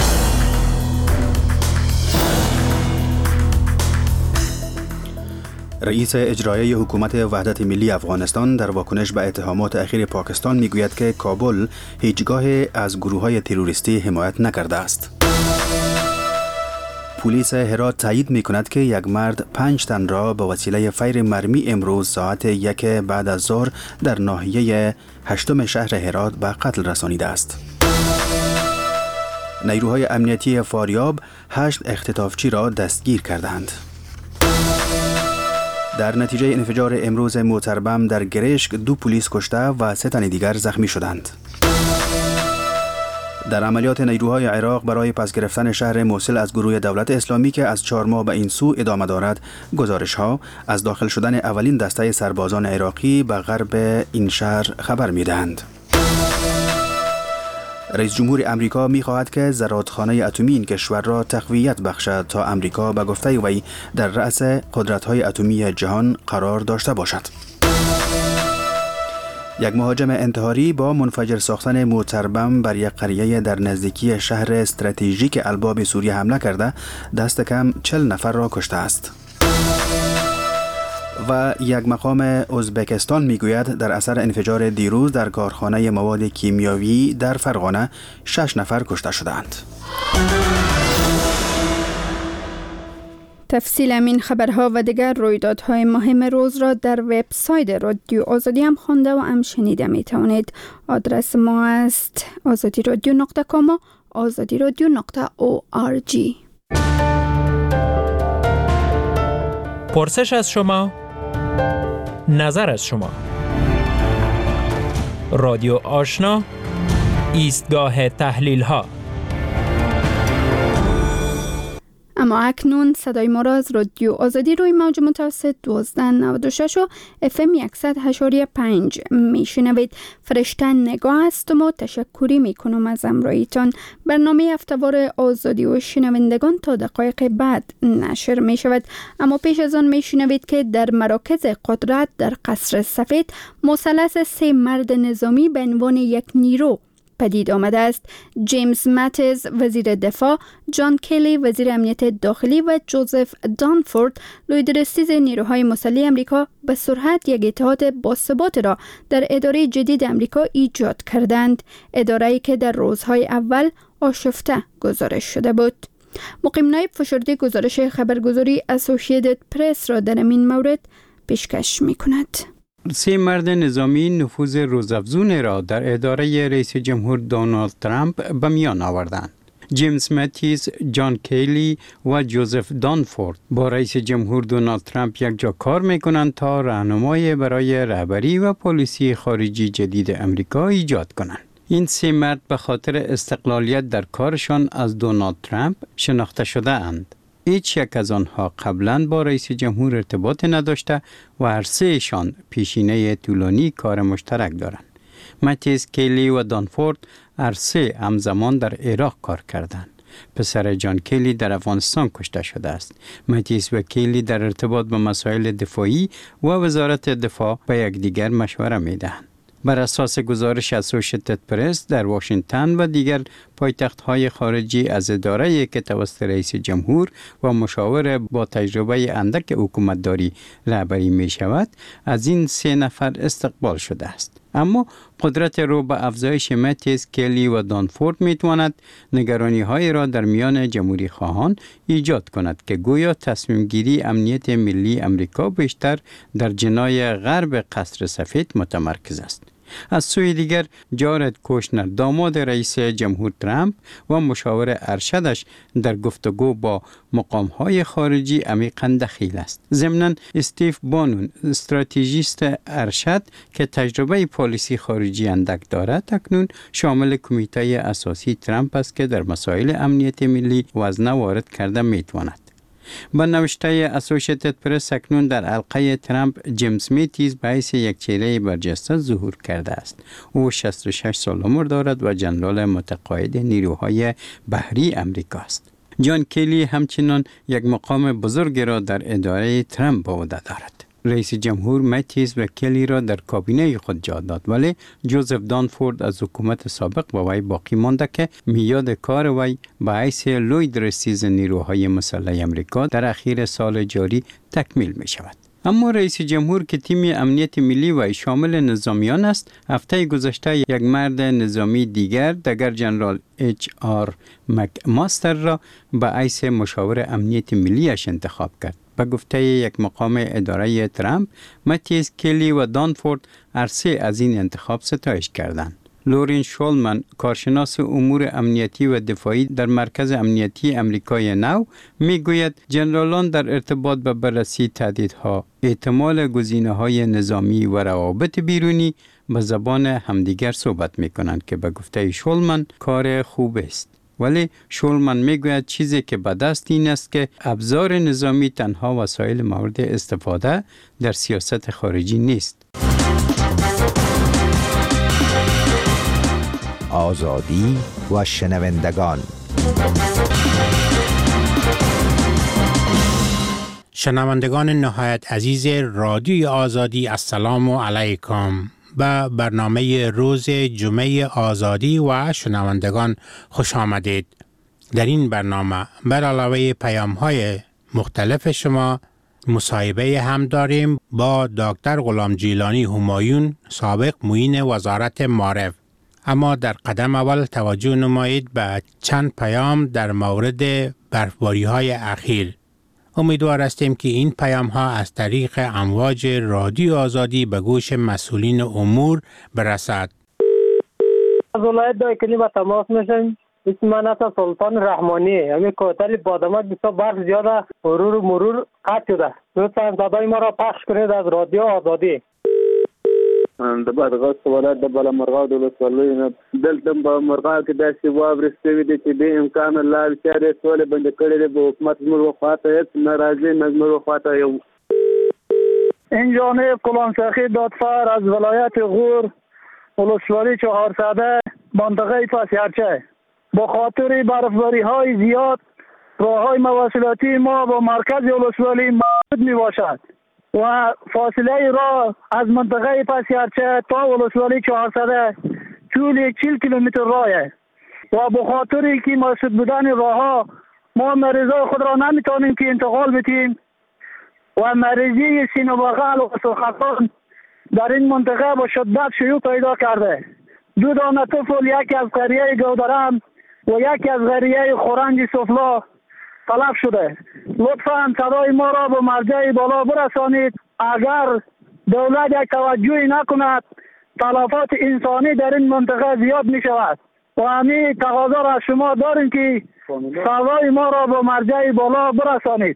Speaker 3: رئیس اجرایی حکومت وحدت ملی افغانستان در واکنش به اتهامات اخیر پاکستان میگوید که کابل هیچگاه از گروه‌های تروریستی حمایت نکرده است. پلیس هرات تایید می کند که یک مرد پنج تن را به وسیله فیر مرمی امروز ساعت یک بعد از ظهر در ناحیه هشتم شهر هرات به قتل رسانیده است. نیروهای امنیتی فاریاب هشت اختطافچی را دستگیر کردند. در نتیجه انفجار امروز موتر بم در گرشک دو پلیس کشته و سه تن دیگر زخمی شدند. در عملیات نیروهای عراق برای پس گرفتن شهر موصل از گروه دولت اسلامی که از چهار ماه به این سو ادامه دارد، گزارش‌ها از داخل شدن اولین دسته سربازان عراقی به غرب این شهر خبر می‌دهند. رئیس جمهور امریکا می‌خواهد که زرادخانه اتمی این کشور را تقویت بخشد تا امریکا به گفته وی در رأس قدرت‌های اتمی جهان قرار داشته باشد. یک مهاجم انتحاری با منفجر ساختن موتربم بر یک قریه در نزدیکی شهر استراتژیک الباب سوریه حمله کرده دست کم چهل نفر را کشته است. و یک مقام ازبکستان میگوید در اثر انفجار دیروز در کارخانه مواد کیمیاوی در فرغانه شش نفر کشته شدند.
Speaker 2: تفصیل این خبرها و دیگر رویدادهای مهم روز را در وبسایت رادیو آزادی هم خوانده و هم شنیده می توانید. آدرس ما است آزادی رادیو نقطه کام و آزادی رادیو نقطه او آر جی.
Speaker 18: پرسش از شما، نظر از شما. رادیو آشنا، ایستگاه تحلیل ها.
Speaker 2: اما اکنون صدای ما را از رادیو آزادی روی موج متوسط دوازده نود و شش و اف ام صد و هشت و پنج میشنوید. فرشته نگاه هستم و تشکری میکنم از همراهیتان. برنامه هفته‌وار آزادی و شنوندگان تا دقایق بعد نشر میشود، اما پیش از آن میشنوید که در مراکز قدرت در قصر سفید مثلث سه مرد نظامی به عنوان یک نیرو پدید آمده است. جیمز ماتیز وزیر دفاع، جان کلی وزیر امنیت داخلی و جوزف دانفورد لویدرستیز نیروهای مسلح امریکا به سرعت یک اتحاد باثبات را در اداره جدید امریکا ایجاد کردند، اداره‌ای که در روزهای اول آشفته گزارش شده بود. مقیم نایب فشرده گزارش خبرگزاری اسوسییتد پرس را در این مورد پیشکش می‌کند.
Speaker 19: سه مرد نظامی نفوذ روزافزون را در اداره رئیس جمهور دونالد ترامپ به میان آوردند. جیمز ماتیز، جان کیلی و جوزف دانفورد با رئیس جمهور دونالد ترامپ یک جا کار میکنند تا راهنمایی برای رهبری و پالیسی خارجی جدید امریکا ایجاد کنند. این سه مرد به خاطر استقلالیت در کارشان از دونالد ترامپ شناخته شده اند. هیچ یک از آنها قبلا با رئیس جمهور ارتباط نداشته و هر سهشان پیشینه طولانی کار مشترک دارند. ماتیز، کیلی و دانفورد هر سه همزمان در عراق کار کردند پسر جان کیلی در افغانستان کشته شده است. متیس و کیلی در ارتباط با مسائل دفاعی و وزارت دفاع به یکدیگر مشوره میدهند. بر اساس گزارش اسوشیتد پرس در واشنگتن و دیگر پایتخت‌های خارجی از اداره‌ای که توسط رئیس جمهور و مشاور با تجربه اندک حکومتداری رهبری می شود، از این سه نفر استقبال شده است. اما قدرت رو به افزایش متیس، کلی و دانفورد می تواند نگرانی های را در میان جمهوری خواهان ایجاد کند که گویا تصمیم گیری امنیت ملی امریکا بیشتر در جنای غرب قصر سفید متمرکز است. از سوی دیگر جارد کوشنر داماد رئیس جمهور ترامپ و مشاور ارشدش در گفتگو با مقام‌های خارجی عمیقاً دخیل است. ضمناً استیو بانون استراتژیست ارشد که تجربه پالیسی خارجی اندک دارد اکنون شامل کمیته اساسی ترامپ است که در مسائل امنیت ملی وزنه وارد کرده میتواند. با نوشته اسوشیتد پرس اکنون در حلقه ترامپ جیمز متیس به حیث یک چهره برجسته ظهور کرده است. او شصت و شش سال عمر دارد و جنرال متقاعد نیروهای بحری امریکا است. جان کیلی همچنان یک مقام بزرگی را در اداره ترامپ به عهده دارد. رئیس جمهور متیس و کلی را در کابینه خود جا داد، ولی جوزف دانفورد از حکومت سابق با وی باقی مانده که میاد کار وی به حیث لوید رستیز نیروهای مسلح امریکا در اخیر سال جاری تکمیل می شود. اما رئیس جمهور که تیم امنیت ملی و شامل نظامیان است، هفته گذشته یک مرد نظامی دیگر دگر جنرال اچ آر مک ماستر را به حیث مشاور امنیت ملیش انتخاب کرد. به گفته یک مقام اداره ترامپ، متیس، کلی و دانفورد هر سه از این انتخاب ستایش کردند. لورین شولمن، کارشناس امور امنیتی و دفاعی در مرکز امنیتی امریکای نو، میگوید جنرالان در ارتباط به بررسی تهدیدها، احتمال گزینه‌های نظامی و روابط بیرونی به زبان همدیگر صحبت میکنند که به گفته شولمن کار خوب است. ولی شولمن میگوید چیزی که به دست این است که ابزار نظامی تنها وسایل مورد استفاده در سیاست خارجی نیست.
Speaker 20: آزادی و شنوندگان.
Speaker 21: شنوندگان نهایت عزیز رادیوی آزادی، السلام علیکم. به برنامه روز جمعه آزادی و شنوندگان خوش آمدید. در این برنامه بر علاوه پیام‌های مختلف شما مصاحبه هم داریم با دکتر غلام جیلانی همایون، سابق معین وزارت معارف. اما در قدم اول توجه نمایید به چند پیام در مورد برفباری‌های اخیر. امیدوار هستیم که این پیام ها از طریق امواج رادیو آزادی به گوش مسئولین امور برسد.
Speaker 22: از ولایت دایکنی با تماس میشیم. اسم من است سلطان رحمانی. همین کوتل بادامک بسیار برف زیاده، مرور مرور قطع شده. لطفاً صدای ما را پخش کنید از رادیو آزادی.
Speaker 23: د بادغیس ولایت د بالامرغه د ولسوالۍ دلته په مرغه کې داسې واورې شوي دي چې بې امکانه لارې چارې ټولې بندې کړې دي. به حکومت زموږ خواته هېڅ نه راځي، نه زموږ خواته یو.
Speaker 7: این جانب کلانسخی دادفر از ولایت غور ولسوالی چهارسده منطقه پسیرچه. با خاطر برفباری های زیاد راه های مواصلاتی ما با مرکز ولسوالی محدود می باشد و فاصله راه از منطقه پسیرچه تا ولسوالی چهارسده طول چهل کیلومتر راهه و به خاطر که مسدود بودن راه ها ما مریضای خود را نمیتونیم که انتقال بدیم و مریضی سینه بغل و سرطان در این منطقه با شدت شیوع پیدا کرده. دو دانه طفل، یکی از قریه گودرم و یکی از قریه خورنج سفلا تلف شده. لطفاً صدای ما را به مرجع بالا برسانید. اگر دولت یک توجهی نکند تلفات انسانی در این منطقه زیاد می شود و همین تقاضا را شما داریم که صدای ما را به مرجع بالا برسانید.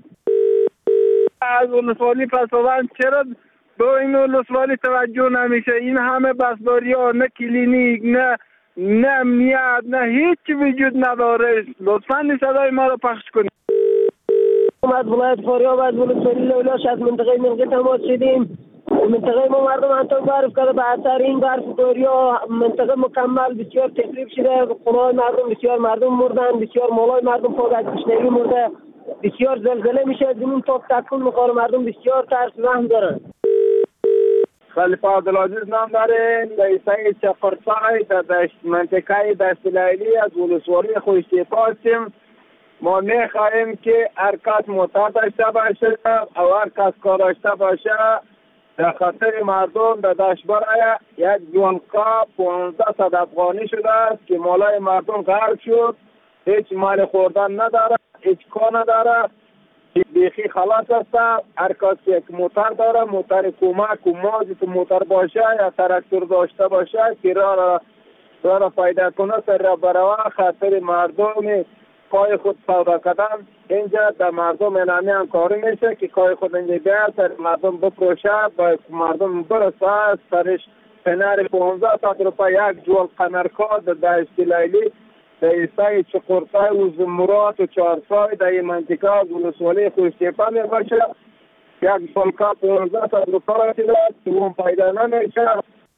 Speaker 23: از ولسوالی پسوند چرا به این ولسوالی توجه نمیشه؟ این همه بسباری ها، نه کلینیک، نه نه امنیت، نه هیچ وجود نداره. لطفاً صدای ما را پخش کنید.
Speaker 22: از ولایت فاریاب از ولسوالی لولاش از منطقه ملقی تماس شدیم. منطقه ما مردم انطور برف کرده، به اثر این برف دوریا منطقه مکمل بسیار تخریب شده، خونه‌های مردم بسیار مردم مردن، بسیار مالای مردم خود از گشنگی مرده، بسیار زلزله میشه، زمین تاپ تکون میخوره، مردم بسیار ترس و وهم دارن.
Speaker 23: خلیفه عبدالعزیز نام داریم، رئیسه چقرسای در دشت منطقه دشت لیلی از ولسوالی خوشتیپا هستیم. ما میخواهیم که هر کس معتاد داشته باشه و هر کس کار داشته باشه در خاطر مردم در دشت برای یک جونقا پانزده افغانی شده است که مالای مردم غرق شد، هیچ مال خوردن نداره، هیچ کار نداره، بیخی خلاص است. هر کس یک موتر داره، موتر کمک و مازی که موتر باشه یا تراکتور داشته باشه که راه را راه را پیدا کنه سر را برای خاطر مردم کای خود سودا کردن. اینجا در مردم انعامی هم کاری میشه که کای خود اینجا بیاد سر مردم بفروشه، با مردم برسه سرش پنر پانزده صد روپای یک جول قنرکا در دشت لیلی در ایستای چقرسای و زمرات و چهارسای در این منطقه ولسوالی خوشتیپا می باشه. یک جولکا پانزده صد روپای رسیده دوم پیدا نمیشه.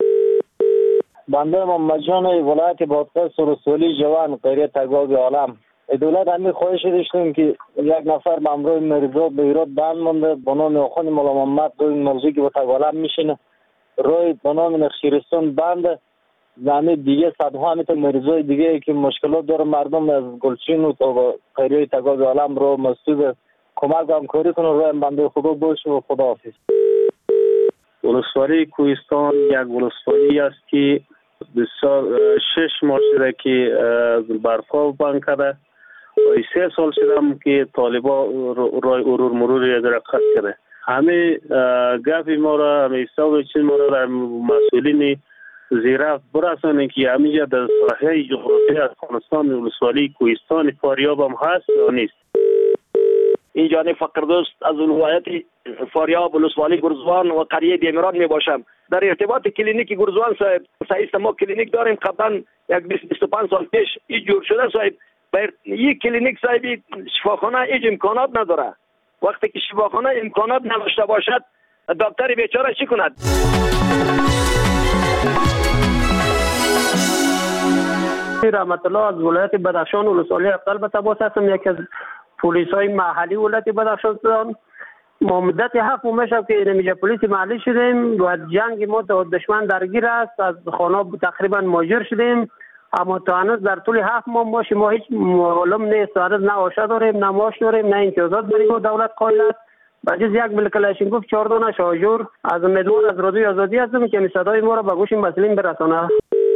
Speaker 1: بنده محمد جان ولایت بادغیس ولسوالی جوان قریه تگاب عالم. دولت همین خواهش داشتیم که یک نفر به امروی مریضا به ایراد بند مونده به نام آخوند مولا محمد روی موضوعی که با تگالم میشینه روی به نام نخشیرستان بند زمین دیگه صدها همیت مریضای دیگه که مشکلات داره مردم از گلچین و تا قریه تگاب عالم رو مسئول کمک و همکاری کنه روی بنده خدا باشه و خداحافظ.
Speaker 4: ولسوالی کوهستان یک ولسوالی است که بسیار شش ماه شده که برفا بند کرده و سه سال شدم که طالبا رای ارور مرور یک رقص کرده. همه گفی ما را همه حساب چین ما را در مسئولین زیرفت برسانه که همینجا در ساحه جغرافی افغانستان ولسوالی کوهستان فاریاب هم هست یا نیست.
Speaker 9: این جانب فقردوست از ولایت فاریاب ولسوالی گرزوان و قریه بیمران می باشم. در ارتباط کلینیک گرزوان صاحب سایست ما کلینیک داریم، قبلا یک بیست و پنج سال پیش این جور شده صاحب. بر یک کلینیک صاحبی شفاخانه هیچ امکانات نداره. وقتی که شفاخانه امکانات نداشته باشد دکتر بیچاره چی کند؟
Speaker 22: رحمت الله از ولایت بدخشان ولسوالی افضل به تباس هستم، یکی از پلیس های محلی ولایت بدخشان. ما مدت هفت ماه میشه که نمیجه پلیس محلی شدیم و جنگ ما تا دشمن درگیر است، از خانه تقریبا مهاجر شدیم، اما تا هنوز در طول هفت ماه ما شما هیچ معلوم نیست، هنوز نه آشا داریم نه ماش داریم نه امتیازات داریم و دولت قائل است. بجز یک ملک کلاشینکوف چهار دانه شاجور از امیدوار از رادیوی آزادی هستم که صدای ما را به گوش مسئولین برسانه.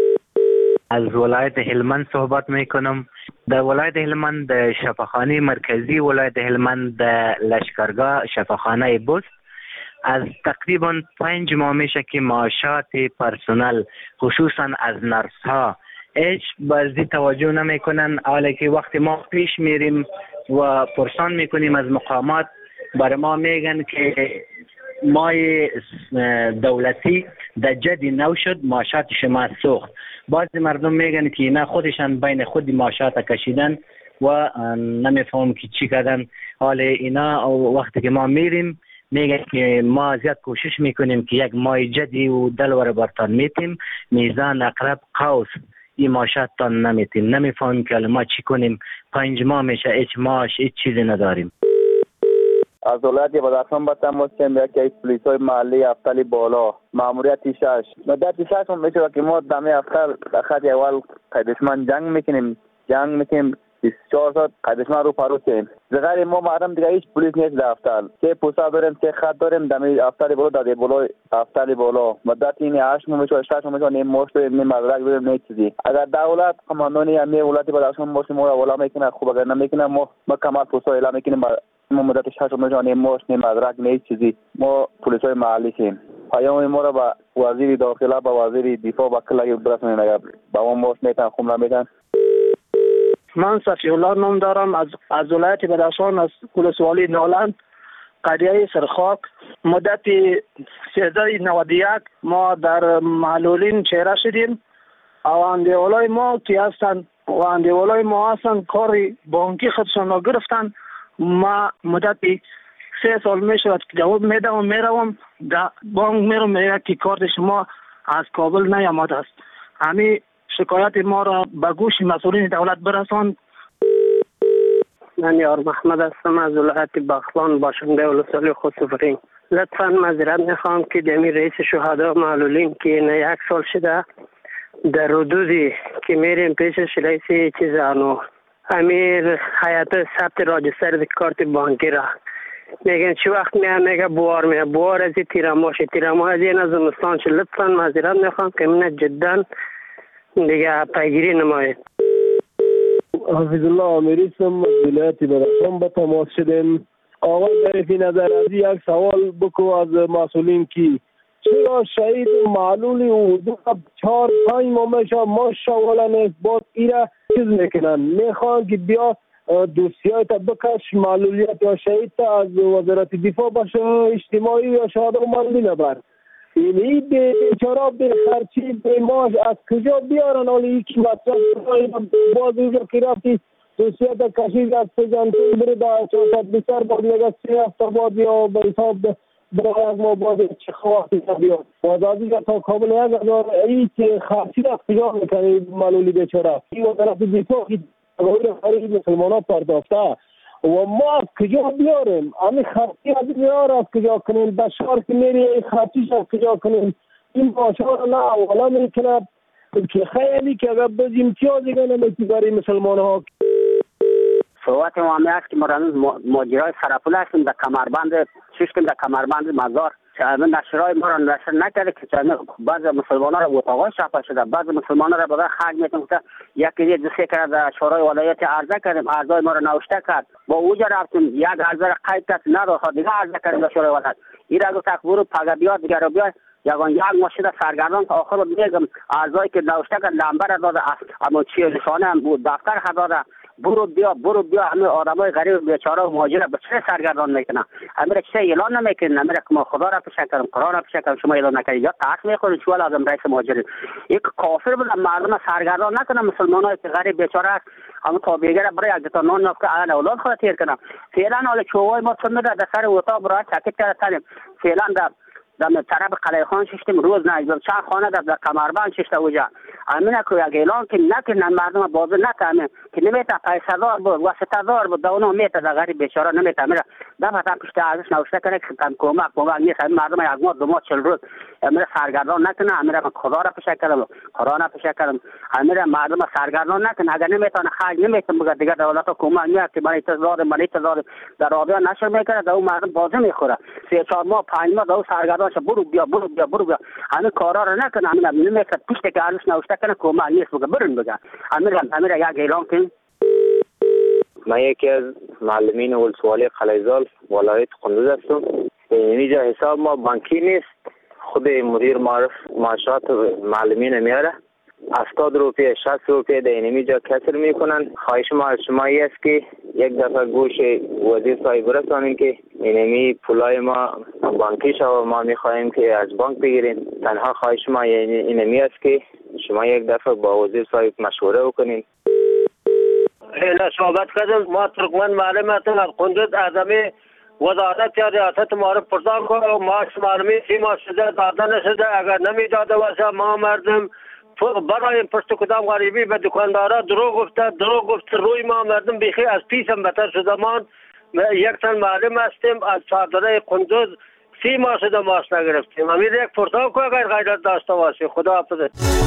Speaker 24: از ولایت هلمند صحبت میکنم. در ولایت هلمند شفاخانه مرکزی ولایت هلمند لشکرگاه شفاخانه بست از تقریبا پنج ماه میشه که معاشات پرسنل خصوصا از نرس ها هیچ بازی توجه نمیکنن، حالا که وقتی ما پیش میریم و پرسان میکنیم از مقامات برای ما میگن که مای دولتی در جدی نو شد معاشات شما سوخت. بعضی مردم میگن که نه خودشان بین خود معاشات کشیدن و نمیفهم که چی کردن. حالا اینا وقتی که ما میریم میگن که ما زیاد کوشش میکنیم که یک مای جدی و دلور برتان میتیم میزان اقرب قوس این معاشات تان نمیتیم، نمیفهمیم که ما چی کنیم. پنج ماه میشه هیچ معاش هیچ چیزی نداریم.
Speaker 4: از ولایت بدخشان به تماس کردم یکی از پلیسای محلی افضل بالا ماموریت شش مدت شش هم میشه که ما دم افضل خط اول قدشمن جنگ میکنیم جنگ میکنیم بیست و چهار ساعت قدشمن رو پارو کنیم. زغیر ما مردم دیگه هیچ پلیس نیست در افضل، چه پوسا داریم چه خط داریم دم افضل بالا داده بالا افضل بالا مدت این هشت ماه میشه شش ماه میشه نیم مشت نیم مدرک داریم نه چیزی. اگر دولت قماندانی امی ولایت بدخشان باشه ما ولا میکنه خوب، اگر نمیکنه ما ما کمال پوسا اعلام میکنیم ما مدت شش ماه جان موش نیم مدرک نه چیزی. ما پلیسای محلی شیم. پیام ما را با وزیر داخله با وزیر دفاع با کلای برسونید اگر با ما موش میتن خوب نمیتن.
Speaker 22: من صفی الله نام دارم از از ولایت بدخشان از ولسوالی نالند قریه سرخاک. مدت سیزده نود و یک ما در معلولین چهره شدیم و اندیولای ما که هستند و اندیولای ما هستند کاری بانکی خودشان را گرفتن. ما مدت
Speaker 5: سه سال میشود که جواب میدم و میروم در بانک میرم میگه که کارت شما از کابل نیامده است. همین شکایت ما را به گوش مسئولین دولت برسان.
Speaker 8: من یار محمد هستم از ولایت بغلان باشنده ولسوالی خودسفرین. لطفا معذرت میخوام که دمی رئیس شهدا معلولین که نه یک سال شده در حدودی که میریم پیشش رئیس چیز آنو امیر حیات ثبت راجستر کارت بانکی را میگن چه وقت میام میگه بوار میه بوار از تیراماش تیراماش از این از زمستان چه لطفا معذرت میخوام که من جدا دیگه پیگیری نماید.
Speaker 10: حافظ الله آمیری سم ولایت بدخشان به تماس شدیم. آقای ظریفی نظر از یک سوال بکو از مسئولین کی چرا شهید معلولی و دو چهار پنج ماهشه ماشاءالله نیست باز ایره چیز میکنن میخوان که بیا دوسیای تا بکش معلولیت یا شهید تا از وزارت دفاع باشه اجتماعی یا شهاده و معلولی نبر اینی بیچاره به خرچی به ماش از کجا بیارن حالی یکی مطرح باز اینجا که رفتی دوسیای تا کشید از سجانتون بره دا چهارصد بسر باید میگه سه هفته باید یا به حساب برای از ما باید چه خواهی تا بیاد باید از اینجا تا کابل یک هزار ای که خرچی از کجا میکنه معلولی بیچاره این وزارت دفاع غیر خارج مسلمان ها پرداخته و ما از کجا بیاریم همین خرچی از بیار از کجا کنیم بشار که میری خرچیش از کجا کنیم این باشار نه اولا میکنه که خیلی که اگر بز امتیازی کنه میتی برای مسلمان ها.
Speaker 11: صحبت ما همی است که ما ماجرای سرپول هستیم در کمربند ششکم در کمربند مزار چه نشرهای ما را نشر نکرده که بعض مسلمان ها را اتاقای شفا شده بعض مسلمان ها را بغیر خرج میتونم که یکی دو سه کرده در شورای ولایت عرضه کردیم اعضای ما را نوشته کرد با اوجا رفتیم یک عرضه را قید کرد نداد دیگه عرضه کردیم در شورای ولایت این را گفت برو پگه بیاد دیگه رو بیاد یگان یک ماشین سرگردان تا آخر رو میگم اعضایی که نوشته کرد لمبه را داده اما چی نشانه هم بود دفتر خدا داده برو بیا برو بیا همه آدمای غریب بیچاره و مهاجر به چه سرگردان میکنن همه چه اعلان نمیکنن همه که ما خدا را پیش کردم قرآن را پیش کردم شما اعلان نکنید یا تاس میخورید چه لازم رئیس مهاجر یک کافر بود مردم سرگردان نکنن مسلمانای که غریب بیچاره است همه تابعیگر برای یک تا نان نفت الان اولاد خود تیر کنن فعلا حال چوغای ما چون در سر اتاق برای چکت کردیم فعلا در در طرف قلعه خان ششتیم روز نه چند خانه در, در کمربند ششته اوجا امینه که یک اعلان که نکنن مردم بازو نکنن که نمیته پیسه دار بود واسطه دار بود دونو میته در غریب بیچاره نمیته میره دفعه پشت ازش نوشته کنه که کم کمک کمک نیست مردم یک ماه دو ماه چل روز امیر سرگردان نکنه امیر خدا را پیش کردم قرآن را پیش کردم امیر مردم سرگردان نکنه اگر نمیتونه خرج نمیتونه بگه دیگه دولت کمک میاد که من انتظار من انتظار در رادیو نشر میکنه در اون مردم بازو میخوره سه چهار ماه پنج ماه دو سرگردان برو بیا برو بیا برو بیا همین کارا را نکنه همین نمیشه پشت که ارزش نوشته کنه کمک نیست بگه برن بگه امیر امیر یک اعلان کن.
Speaker 25: من یکی از معلمین ولسوالی قلعه‌زال ولایت کندوز هستم. اینجا حساب ما بانکی نیست خود مدیر معرف معاشات معلمین میاره هفتاد روپیه شصت روپیه در اینجا کسر میکنن. خواهش ما از شما ای است که یک دفعه گوش وزیر صاحب برسانیم که اینمی پولای ما بانکی شو ما میخواهیم که از بانک بگیریم. تنها خواهش ما اینمی است که شما یک دفعه با وزیر صاحب مشوره بکنین.
Speaker 26: اینا صحبت کردم ما ترکمن معلم هستم از قندوز اعظمی وزارت یا ریاست معرف پرسان کنم ماش معلومی سی ماه شده داده نشده اگر نمیداده واسه ما مردم برای پشت کدام غریبی به دکاندارا دروغ گفته دروغ گفته روی ما مردم بیخی از پیسم بتر شده مان یک تن معلم هستیم از چهاردره قندوز سی ماه شده ماش نگرفتیم امیر یک پرسان کنم اگر غیرت داشته باشه. خدا حافظ.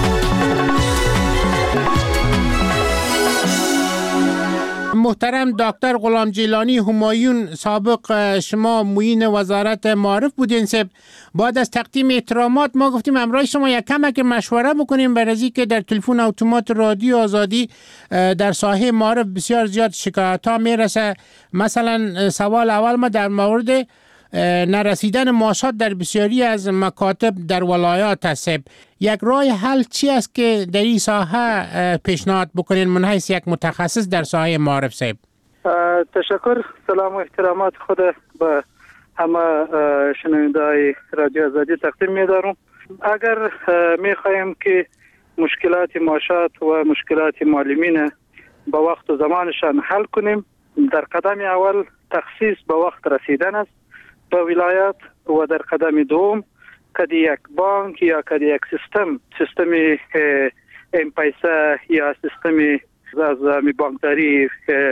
Speaker 21: محترم دکتر غلام جیلانی همایون سابق شما معین وزارت معارف بودین سب بعد از تقدیم احترامات ما گفتیم امروز شما یک کمک مشوره بکنیم برای از اینکه در تلفن اتومات رادیو آزادی در ساحه معارف بسیار زیاد شکایت ها میرسه. مثلا سوال اول ما در مورد نرسیدن معاشات در بسیاری از مکاتب در ولایات است. یک راه حل چی است که در این ساحه پیشنهاد بکنین من حیث یک متخصص در ساحه معارف صاحب؟
Speaker 23: تشکر. سلام و احترامات خود به همه شنونده‌های رادیو آزادی تقدیم می‌دارم. اگر می‌خواهیم که مشکلات معاشات و مشکلات معلمین با وقت و زمانشان حل کنیم در قدم اول تخصیص به وقت رسیدن است. به ولایت و در قدم دوم کدی یک بانک یا کدی یک سیستم سیستم ام پیسه یا سیستم از می بانکداری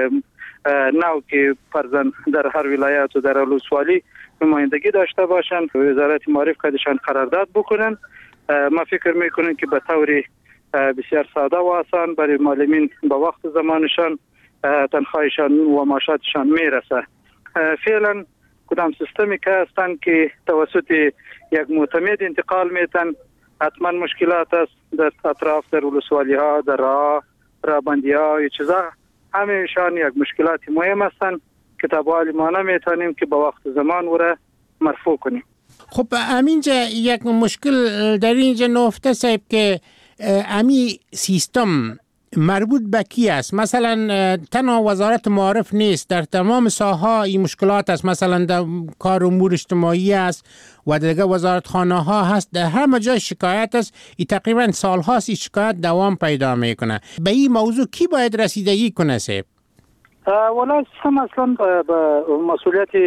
Speaker 23: نو که فرزن در هر ولایت و در ولسوالی نمایندگی داشته باشند، وزارت معارف کدشان قرارداد بکنن. ما فکر میکنیم که به طور بسیار ساده و آسان برای معلمین به وقت زمانشان تنخواهشان و معاشاتشان میرسه. فعلا کدام سیستمی که هستند که توسط یک معتمد انتقال میتن، حتما مشکلات است در اطراف در ولسوالی ها، در راه رابندی ها یا چیزا، همیشان یک مشکلات مهم هستند که تابعالی ما نمیتونیم که به وقت زمان وره مرفوع کنیم.
Speaker 21: خب همینجا یک مشکل در اینجا نفته صاحب که امی سیستم مربوط به کی است؟ مثلا تنها وزارت معارف نیست، در تمام ساحه این مشکلات است، مثلا در کار امور اجتماعی است و دیگه وزارت خانه ها هست، در همه جای شکایت است. این تقریبا سال هاست این شکایت دوام پیدا میکنه. به این موضوع کی باید رسیدگی کنه صاحب؟
Speaker 23: والا سیستم اصلا به مسئولیت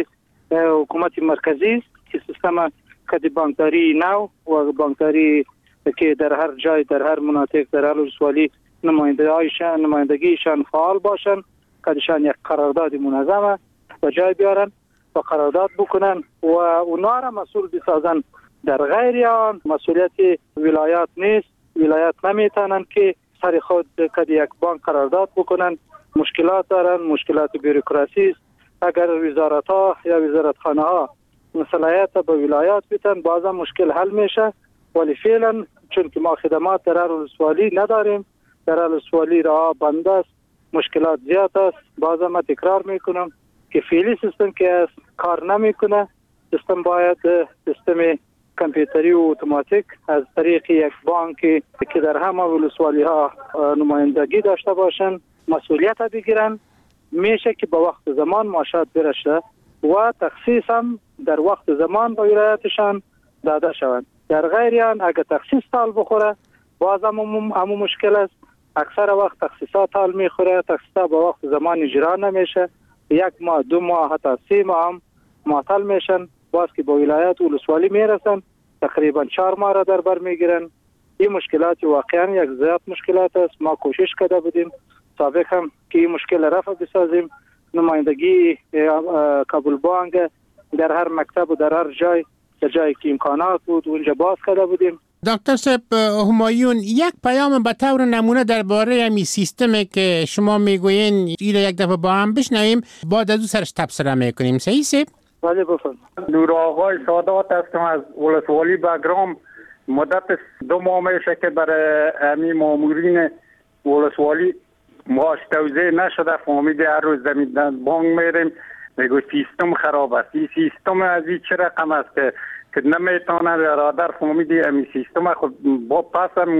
Speaker 23: حکومت مرکزی است که سیستم کدی بانکداری نو و بانکداری که در هر جای در هر مناطق در هر ولسوالی نمایندگیشان نمایندگیشان فعال باشن، کدشان یک قرارداد منظمه به جای بیارن و قرارداد بکنن و اونا را مسئول بسازن. در غیر آن مسئولیت ولایات نیست. ولایات نمیتونن که سر خود کدی یک بانک قرارداد بکنن. مشکلات دارن، مشکلات بیروکراسی است. اگر وزارت ها یا وزارت خانه ها صلاحیت به ولایات بیتن بازم مشکل حل میشه. ولی فعلا چون که ما خدمات در هر ولسوالی نداریم، در هر ولسوالی راه بند است، مشکلات زیاد است. بازم من تکرار میکنم که فعلی سیستم که است کار نمیکنه. سیستم باید سیستم کامپیوتری و اتوماتیک از طریق یک بانک که در همه ولسوالی ها نمایندگی داشته باشن مسئولیت بگیرن، میشه که به وقت زمان معاشات برسه و تخصیص هم در وقت زمان به ولایتشان داده شوند. در غیر آن اگر تخصیص تال بخوره باز هم همو مشکل است. اکثر وقت تخصیصات تال میخوره، تخصیصات به وقت زمان اجرا نمیشه، یک ماه دو ماه حتی سه ماه هم معطل میشن. باز که به ولایت ولسوالی میرسن تقریبا چهار ماه را در بر میگیرن. این مشکلات واقعا یک زیاد مشکلات است. ما کوشش کرده بودیم سابق هم که این مشکل رفع بسازیم. نمایندگی کابل بانک در هر مکتب و در هر جای در جایی که امکانات بود اونجا باز کرده بودیم.
Speaker 21: دکتر صاحب همایون، یک پیام به طور نمونه درباره همین سیستمی که شما میگوین ایره یک دفعه با هم بشنویم، بعد از او سرش تبصره میکنیم. صحیح صاحب؟
Speaker 23: بله بفرمایید.
Speaker 6: نور آقای سادات هستم از ولسوالی بگرام. مدت دو ماه میشه که برای همین مامورین ولسوالی معاش توزیع نشده. فهمیدی هر روز زمین بانک میریم میگو سیستم خراب است. این سیستم از این چه رقم است که که نمیتونه برادر فهمیدی همین سیستم خود با پس هم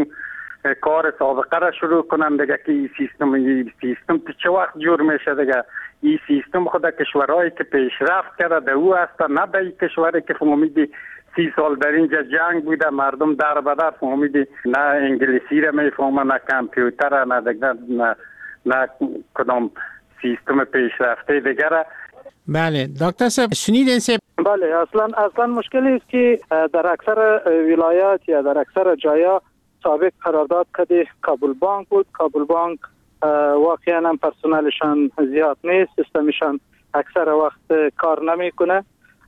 Speaker 6: کار سابقه را شروع کنن دیگه که این سیستم این سیستم چه وقت جور میشه دیگه. این سیستم خود کشورهایی که پیشرفت کرده ده او هست، نه به این کشوری که فهمیدی سی سال در اینجا جنگ بوده مردم در بدر فهمیدی نه انگلیسی را میفهمه نه کامپیوتر نه دیگه نه نه کدام سیستم پیشرفته دیگر.
Speaker 21: بله دکتر صاحب شنیدین صاحب؟
Speaker 23: بله اصلا اصلا مشکلی است که در اکثر ولایات یا در اکثر جایا سابق قرارداد کده کابل بانک بود. کابل بانک واقعا هم پرسنلشان زیاد نیست، سیستمشان اکثر وقت کار نمیکنه.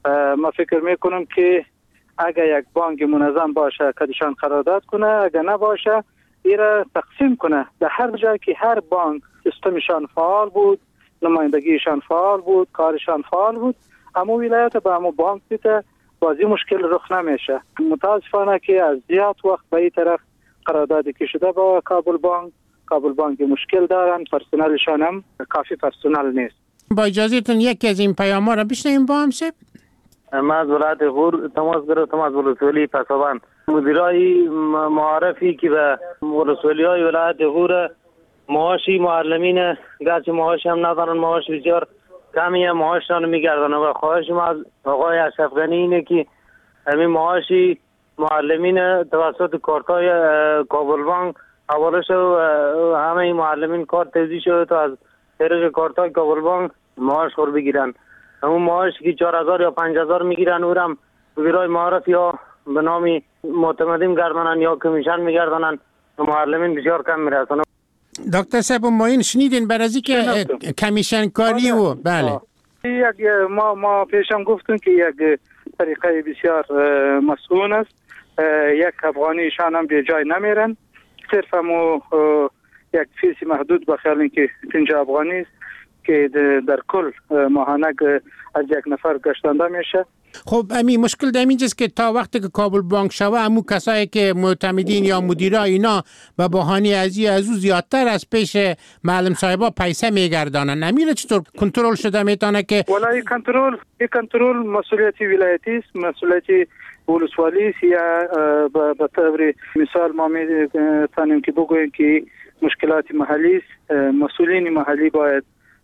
Speaker 23: ما فکر میکنم که اگر یک بانک منظم باشه کدشان قرارداد کنه، اگر نباشه ایره تقسیم کنه در هر جایی که هر بانک سیستمشان فعال بود، نمایندگیشان فعال بود، کارشان فعال بود، اما ولایت به همو بانک بیته بازی مشکل رخ نمیشه. متاسفانه که از زیاد وقت به این طرف قراردادی که شده با کابل بانک، کابل بانک مشکل دارن، پرسنلشان هم کافی پرسنل نیست.
Speaker 21: با اجازهتون یکی از این پیام‌ها را بشنویم با هم صاحب.
Speaker 12: ما از ولایت غور تماس گرفتم از ولسوالی پسابند. مدیرای معارفی که به ولسوالی های ولایت غور معاشی معلمین گرچه معاش هم ندارن، معاش بسیار کمی هم معاششان میگردن و خواهش ما از آقای اشرف غنی اینه که همین معاشی معلمین توسط کارتای کابل بانک حواله شد و همه معلمین کارت توزیع شد تا از طریق کارتای کابل بانک معاش خور بگیرن. همون معاش که چهار هزار یا پنج هزار میگیرن اورم مدیرای معارف یا به نام معتمدین گردانن یا کمیشن میگردانن معلمین بسیار کم میرسن.
Speaker 21: دکتر صاحب ما این شنیدین بر از اینکه کمیشن کاری و بله
Speaker 23: یک ما ما پیشم گفتیم که یک طریقه بسیار مسئول است. یک افغانیشان هم به جای نمیرن، صرف همو یک فیس محدود بخیال اینکه پنجاه افغانی است که در کل ماهانه از یک نفر گشتنده میشه.
Speaker 21: خب امی مشکل در اینجاست که تا وقتی که کابل بانک شوه همون کسایی که معتمدین یا مدیرا اینا به بهانه ازی از او زیادتر از پیش معلم صاحبا پیسه میگردانن، نمیره چطور کنترل شده میتونه که
Speaker 23: والله کنترل این کنترل مسئولیت ولایتی است، مسئولیت ولسوالی است. یا به طور مثال ما میتونیم که بگوییم که مشکلات محلی است. مسئولین محلی باید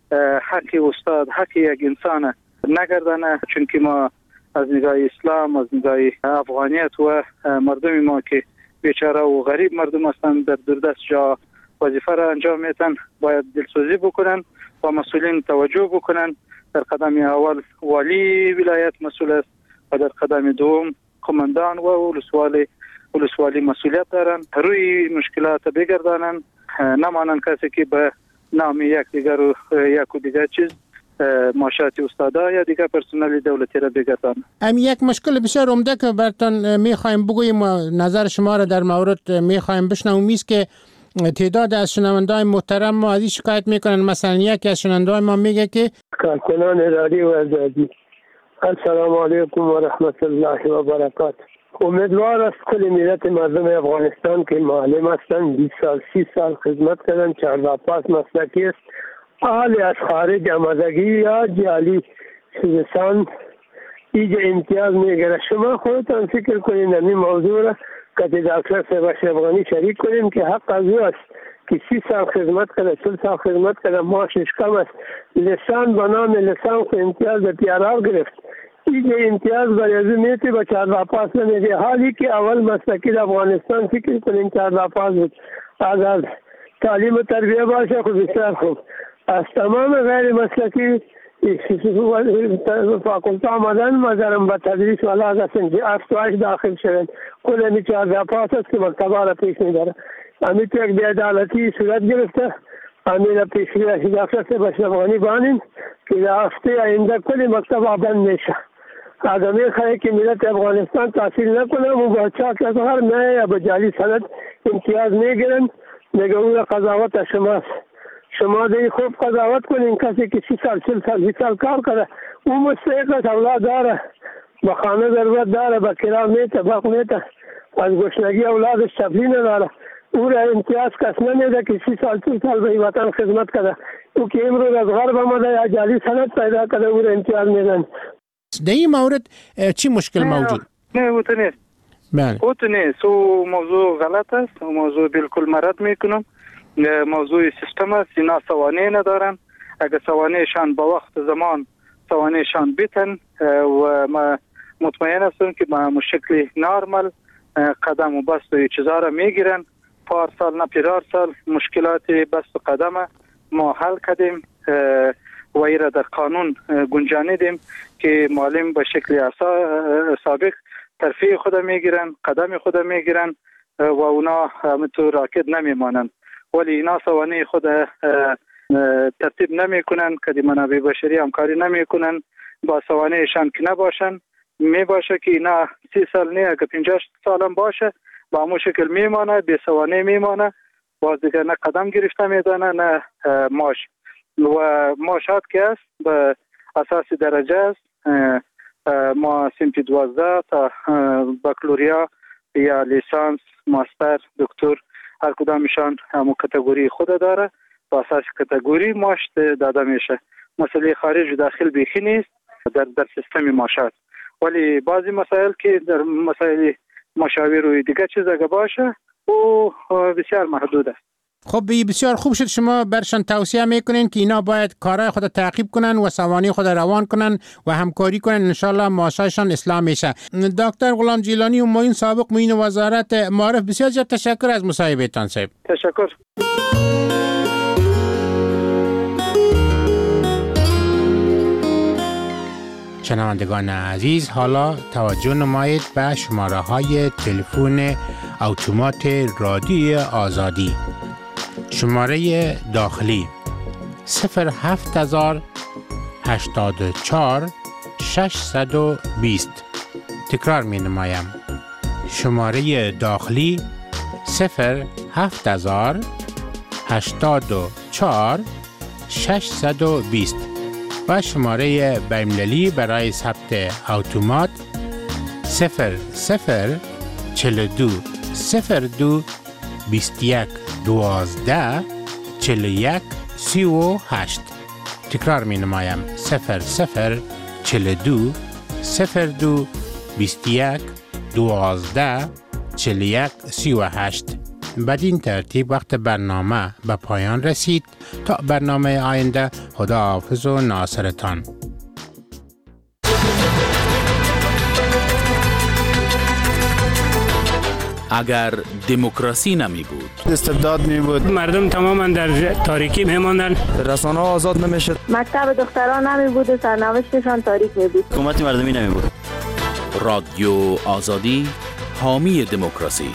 Speaker 23: حق استاد، حق یک انسان نگردانه، چون که ما از نگاه اسلام، از نگاه افغانیت و مردم ما که بیچاره و غریب مردم هستند در دوردست جا وظیفه را انجام میتن، باید دلسوزی بکنن و مسئولین توجه بکنن. در قدم اول والی ولایت مسئول است و در قدم دوم قماندان و ولسوالی ولسوالی مسئولیت دارن. روی مشکلات بگردانن، نمانن کسی که به نام یک دیگر و یک و دیگر چیز معاشات استادا یا دیگر پرسنل دولتی را بگردان.
Speaker 21: امی یک مشکل بسیار عمده که براتون میخوایم بگوییم نظر شما را در مورد میخوایم بشنویم است که تعداد از شنونده‌های محترم ما از این شکایت میکنن. مثلا یکی از شنونده‌های ما میگه که
Speaker 3: کارکنان اداری و آزادی السلام علیکم و رحمت الله و برکاته. امیدوار است کل ملت مردم افغانستان که معلم هستند بیست سال سی سال خدمت کردن، چهارده پاس مسلکی است، حالی از خارج آمدگی یا جعلی سوزستان ایجا امتیاز میگیره. شما خودتان فکر کنید این موضوع را که دکتر سباش افغانی شریک کنیم که حق از او است که سی سال خدمت کرده، چل سال خدمت کرده، معاشش کم است، لسان به نام لسان خود امتیاز به پیارار گرفت. ایجا امتیاز برای از او میتی با چهارده پاس نمیده، حالی که اول مسلکی در افغانستان فکر کنیم چهارده پاس بود. از تعلیم و تربیه باشه خود بسیار خوب. از تمام غیر مسلکی فاکولتا آمدن مدارم به تدریس و علاقه هستند که افسواش داخل شدن. کل همی چهارده پاس است که مکتبه را پیش میداره. همی تو یک بیعدالتی صورت گرفته. همی را پیش میداره دکتر سباش افغانی بانیم که در هفته آینده کل مکتبه بند میشه. اگر میخواهی که ملت افغانستان تحصیل نکنه و بچه که از هر نه یا به جعلی سند امتیاز میگیرن، میگه اون قضاوت شماست. شما دیگه خوب قضاوت کنین. کسی که سی سال چل سال بیس سال کار کرده اون مستحق است، اولاد داره، به خانه ضرورت داره، به کرا میته، باق میته، از گشنگی اولادش تفلی نداره، او را امتیاز کس نمیده که سی سال چل سال به وطن خدمت کرده. او که امروز از غرب آمده یا جعلی سند پیدا کرده او را امتیاز میدن.
Speaker 21: در این مورد چی مشکل موجود؟
Speaker 23: نه او تو نیست.
Speaker 21: بله
Speaker 23: او تو نیست. او موضوع غلط است. او موضوع بالکل مرد میکنم. موضوع سیستم است. اینا سوانه ندارن. اگر سوانهشان با وقت زمان سوانهشان بیتن و ما مطمئن هستم که با شکل نرمال قدم و بست و چیزا را میگیرن. پارسال نه پیرار سال مشکلات بست و قدم ما حل کردیم و ایرا در قانون گنجانیدیم که معلم به شکل سابق ترفیع خود میگیرن، قدم خود میگیرن و اونا همینطور راکد نمیمانند. ولی اینا سوانه خود ترتیب نمیکنن، که منابع بشری همکاری نمیکنن با سوانهشان که نباشن. میباشه که اینا سی سال نه اگه پنجاه سال هم باشه با همون شکل میمانه، به سوانه میمانه، باز دیگه نه قدم گرفته میدانه نه ماش. و ماشات که است به اساس درجه است. ما سمت دوازده تا بکالوریا یا لیسانس، ماستر، دکتر هر کدامشان همون کاتگوری خود داره. با اساس کاتگوری ماش داده میشه. مسئله خارج و داخل بیخی نیست در در سیستم ماشات. ولی بعضی مسائل که در مسائل مشاور و دیگه چیز اگه باشه او بسیار محدود است.
Speaker 21: خب بسیار خوب شد شما برشان توصیه میکنین که اینا باید کارهای خود تعقیب کنن و سوانه خود روان کنن و همکاری کنن. انشالله معاششان اصلاح میشه. دکتر غلام جیلانی و معین سابق معین وزارت معارف، بسیار زیاد تشکر از مصاحبهتان صاحب.
Speaker 23: تشکر.
Speaker 21: شنوندگان عزیز، حالا توجه نمایید به شماره های تلفن اتومات رادیوی آزادی. شماره داخلی صفر هفت هزار هشتاد و چهار ششصد و بیست. تکرار می نمایم. شماره داخلی صفر هفت هزار هشتاد و چهار ششصد و بیست و شماره بین‌المللی برای ثبت اتومات صفر صفر چهل و دو صفر دو بیست و یک دوازده چهل و یک سی و هشت. تکرار می نمایم. صفر صفر چهل و دو صفر دو بیست و یک دوازده چهل و یک سی و هشت. بدین ترتیب وقت برنامه به پایان رسید. تا برنامه آینده، خداحافظ و ناصرتان.
Speaker 13: اگر دموکراسی نمی بود،
Speaker 14: استبداد می بود،
Speaker 22: مردم تماما در تاریکی می ماندن،
Speaker 14: رسانه ها آزاد نمی شد،
Speaker 15: مکتب دختران نمی بود و سرنوشتشان تاریک می بود،
Speaker 14: حکومت مردمی نمی بود.
Speaker 13: رادیو آزادی حامی دموکراسی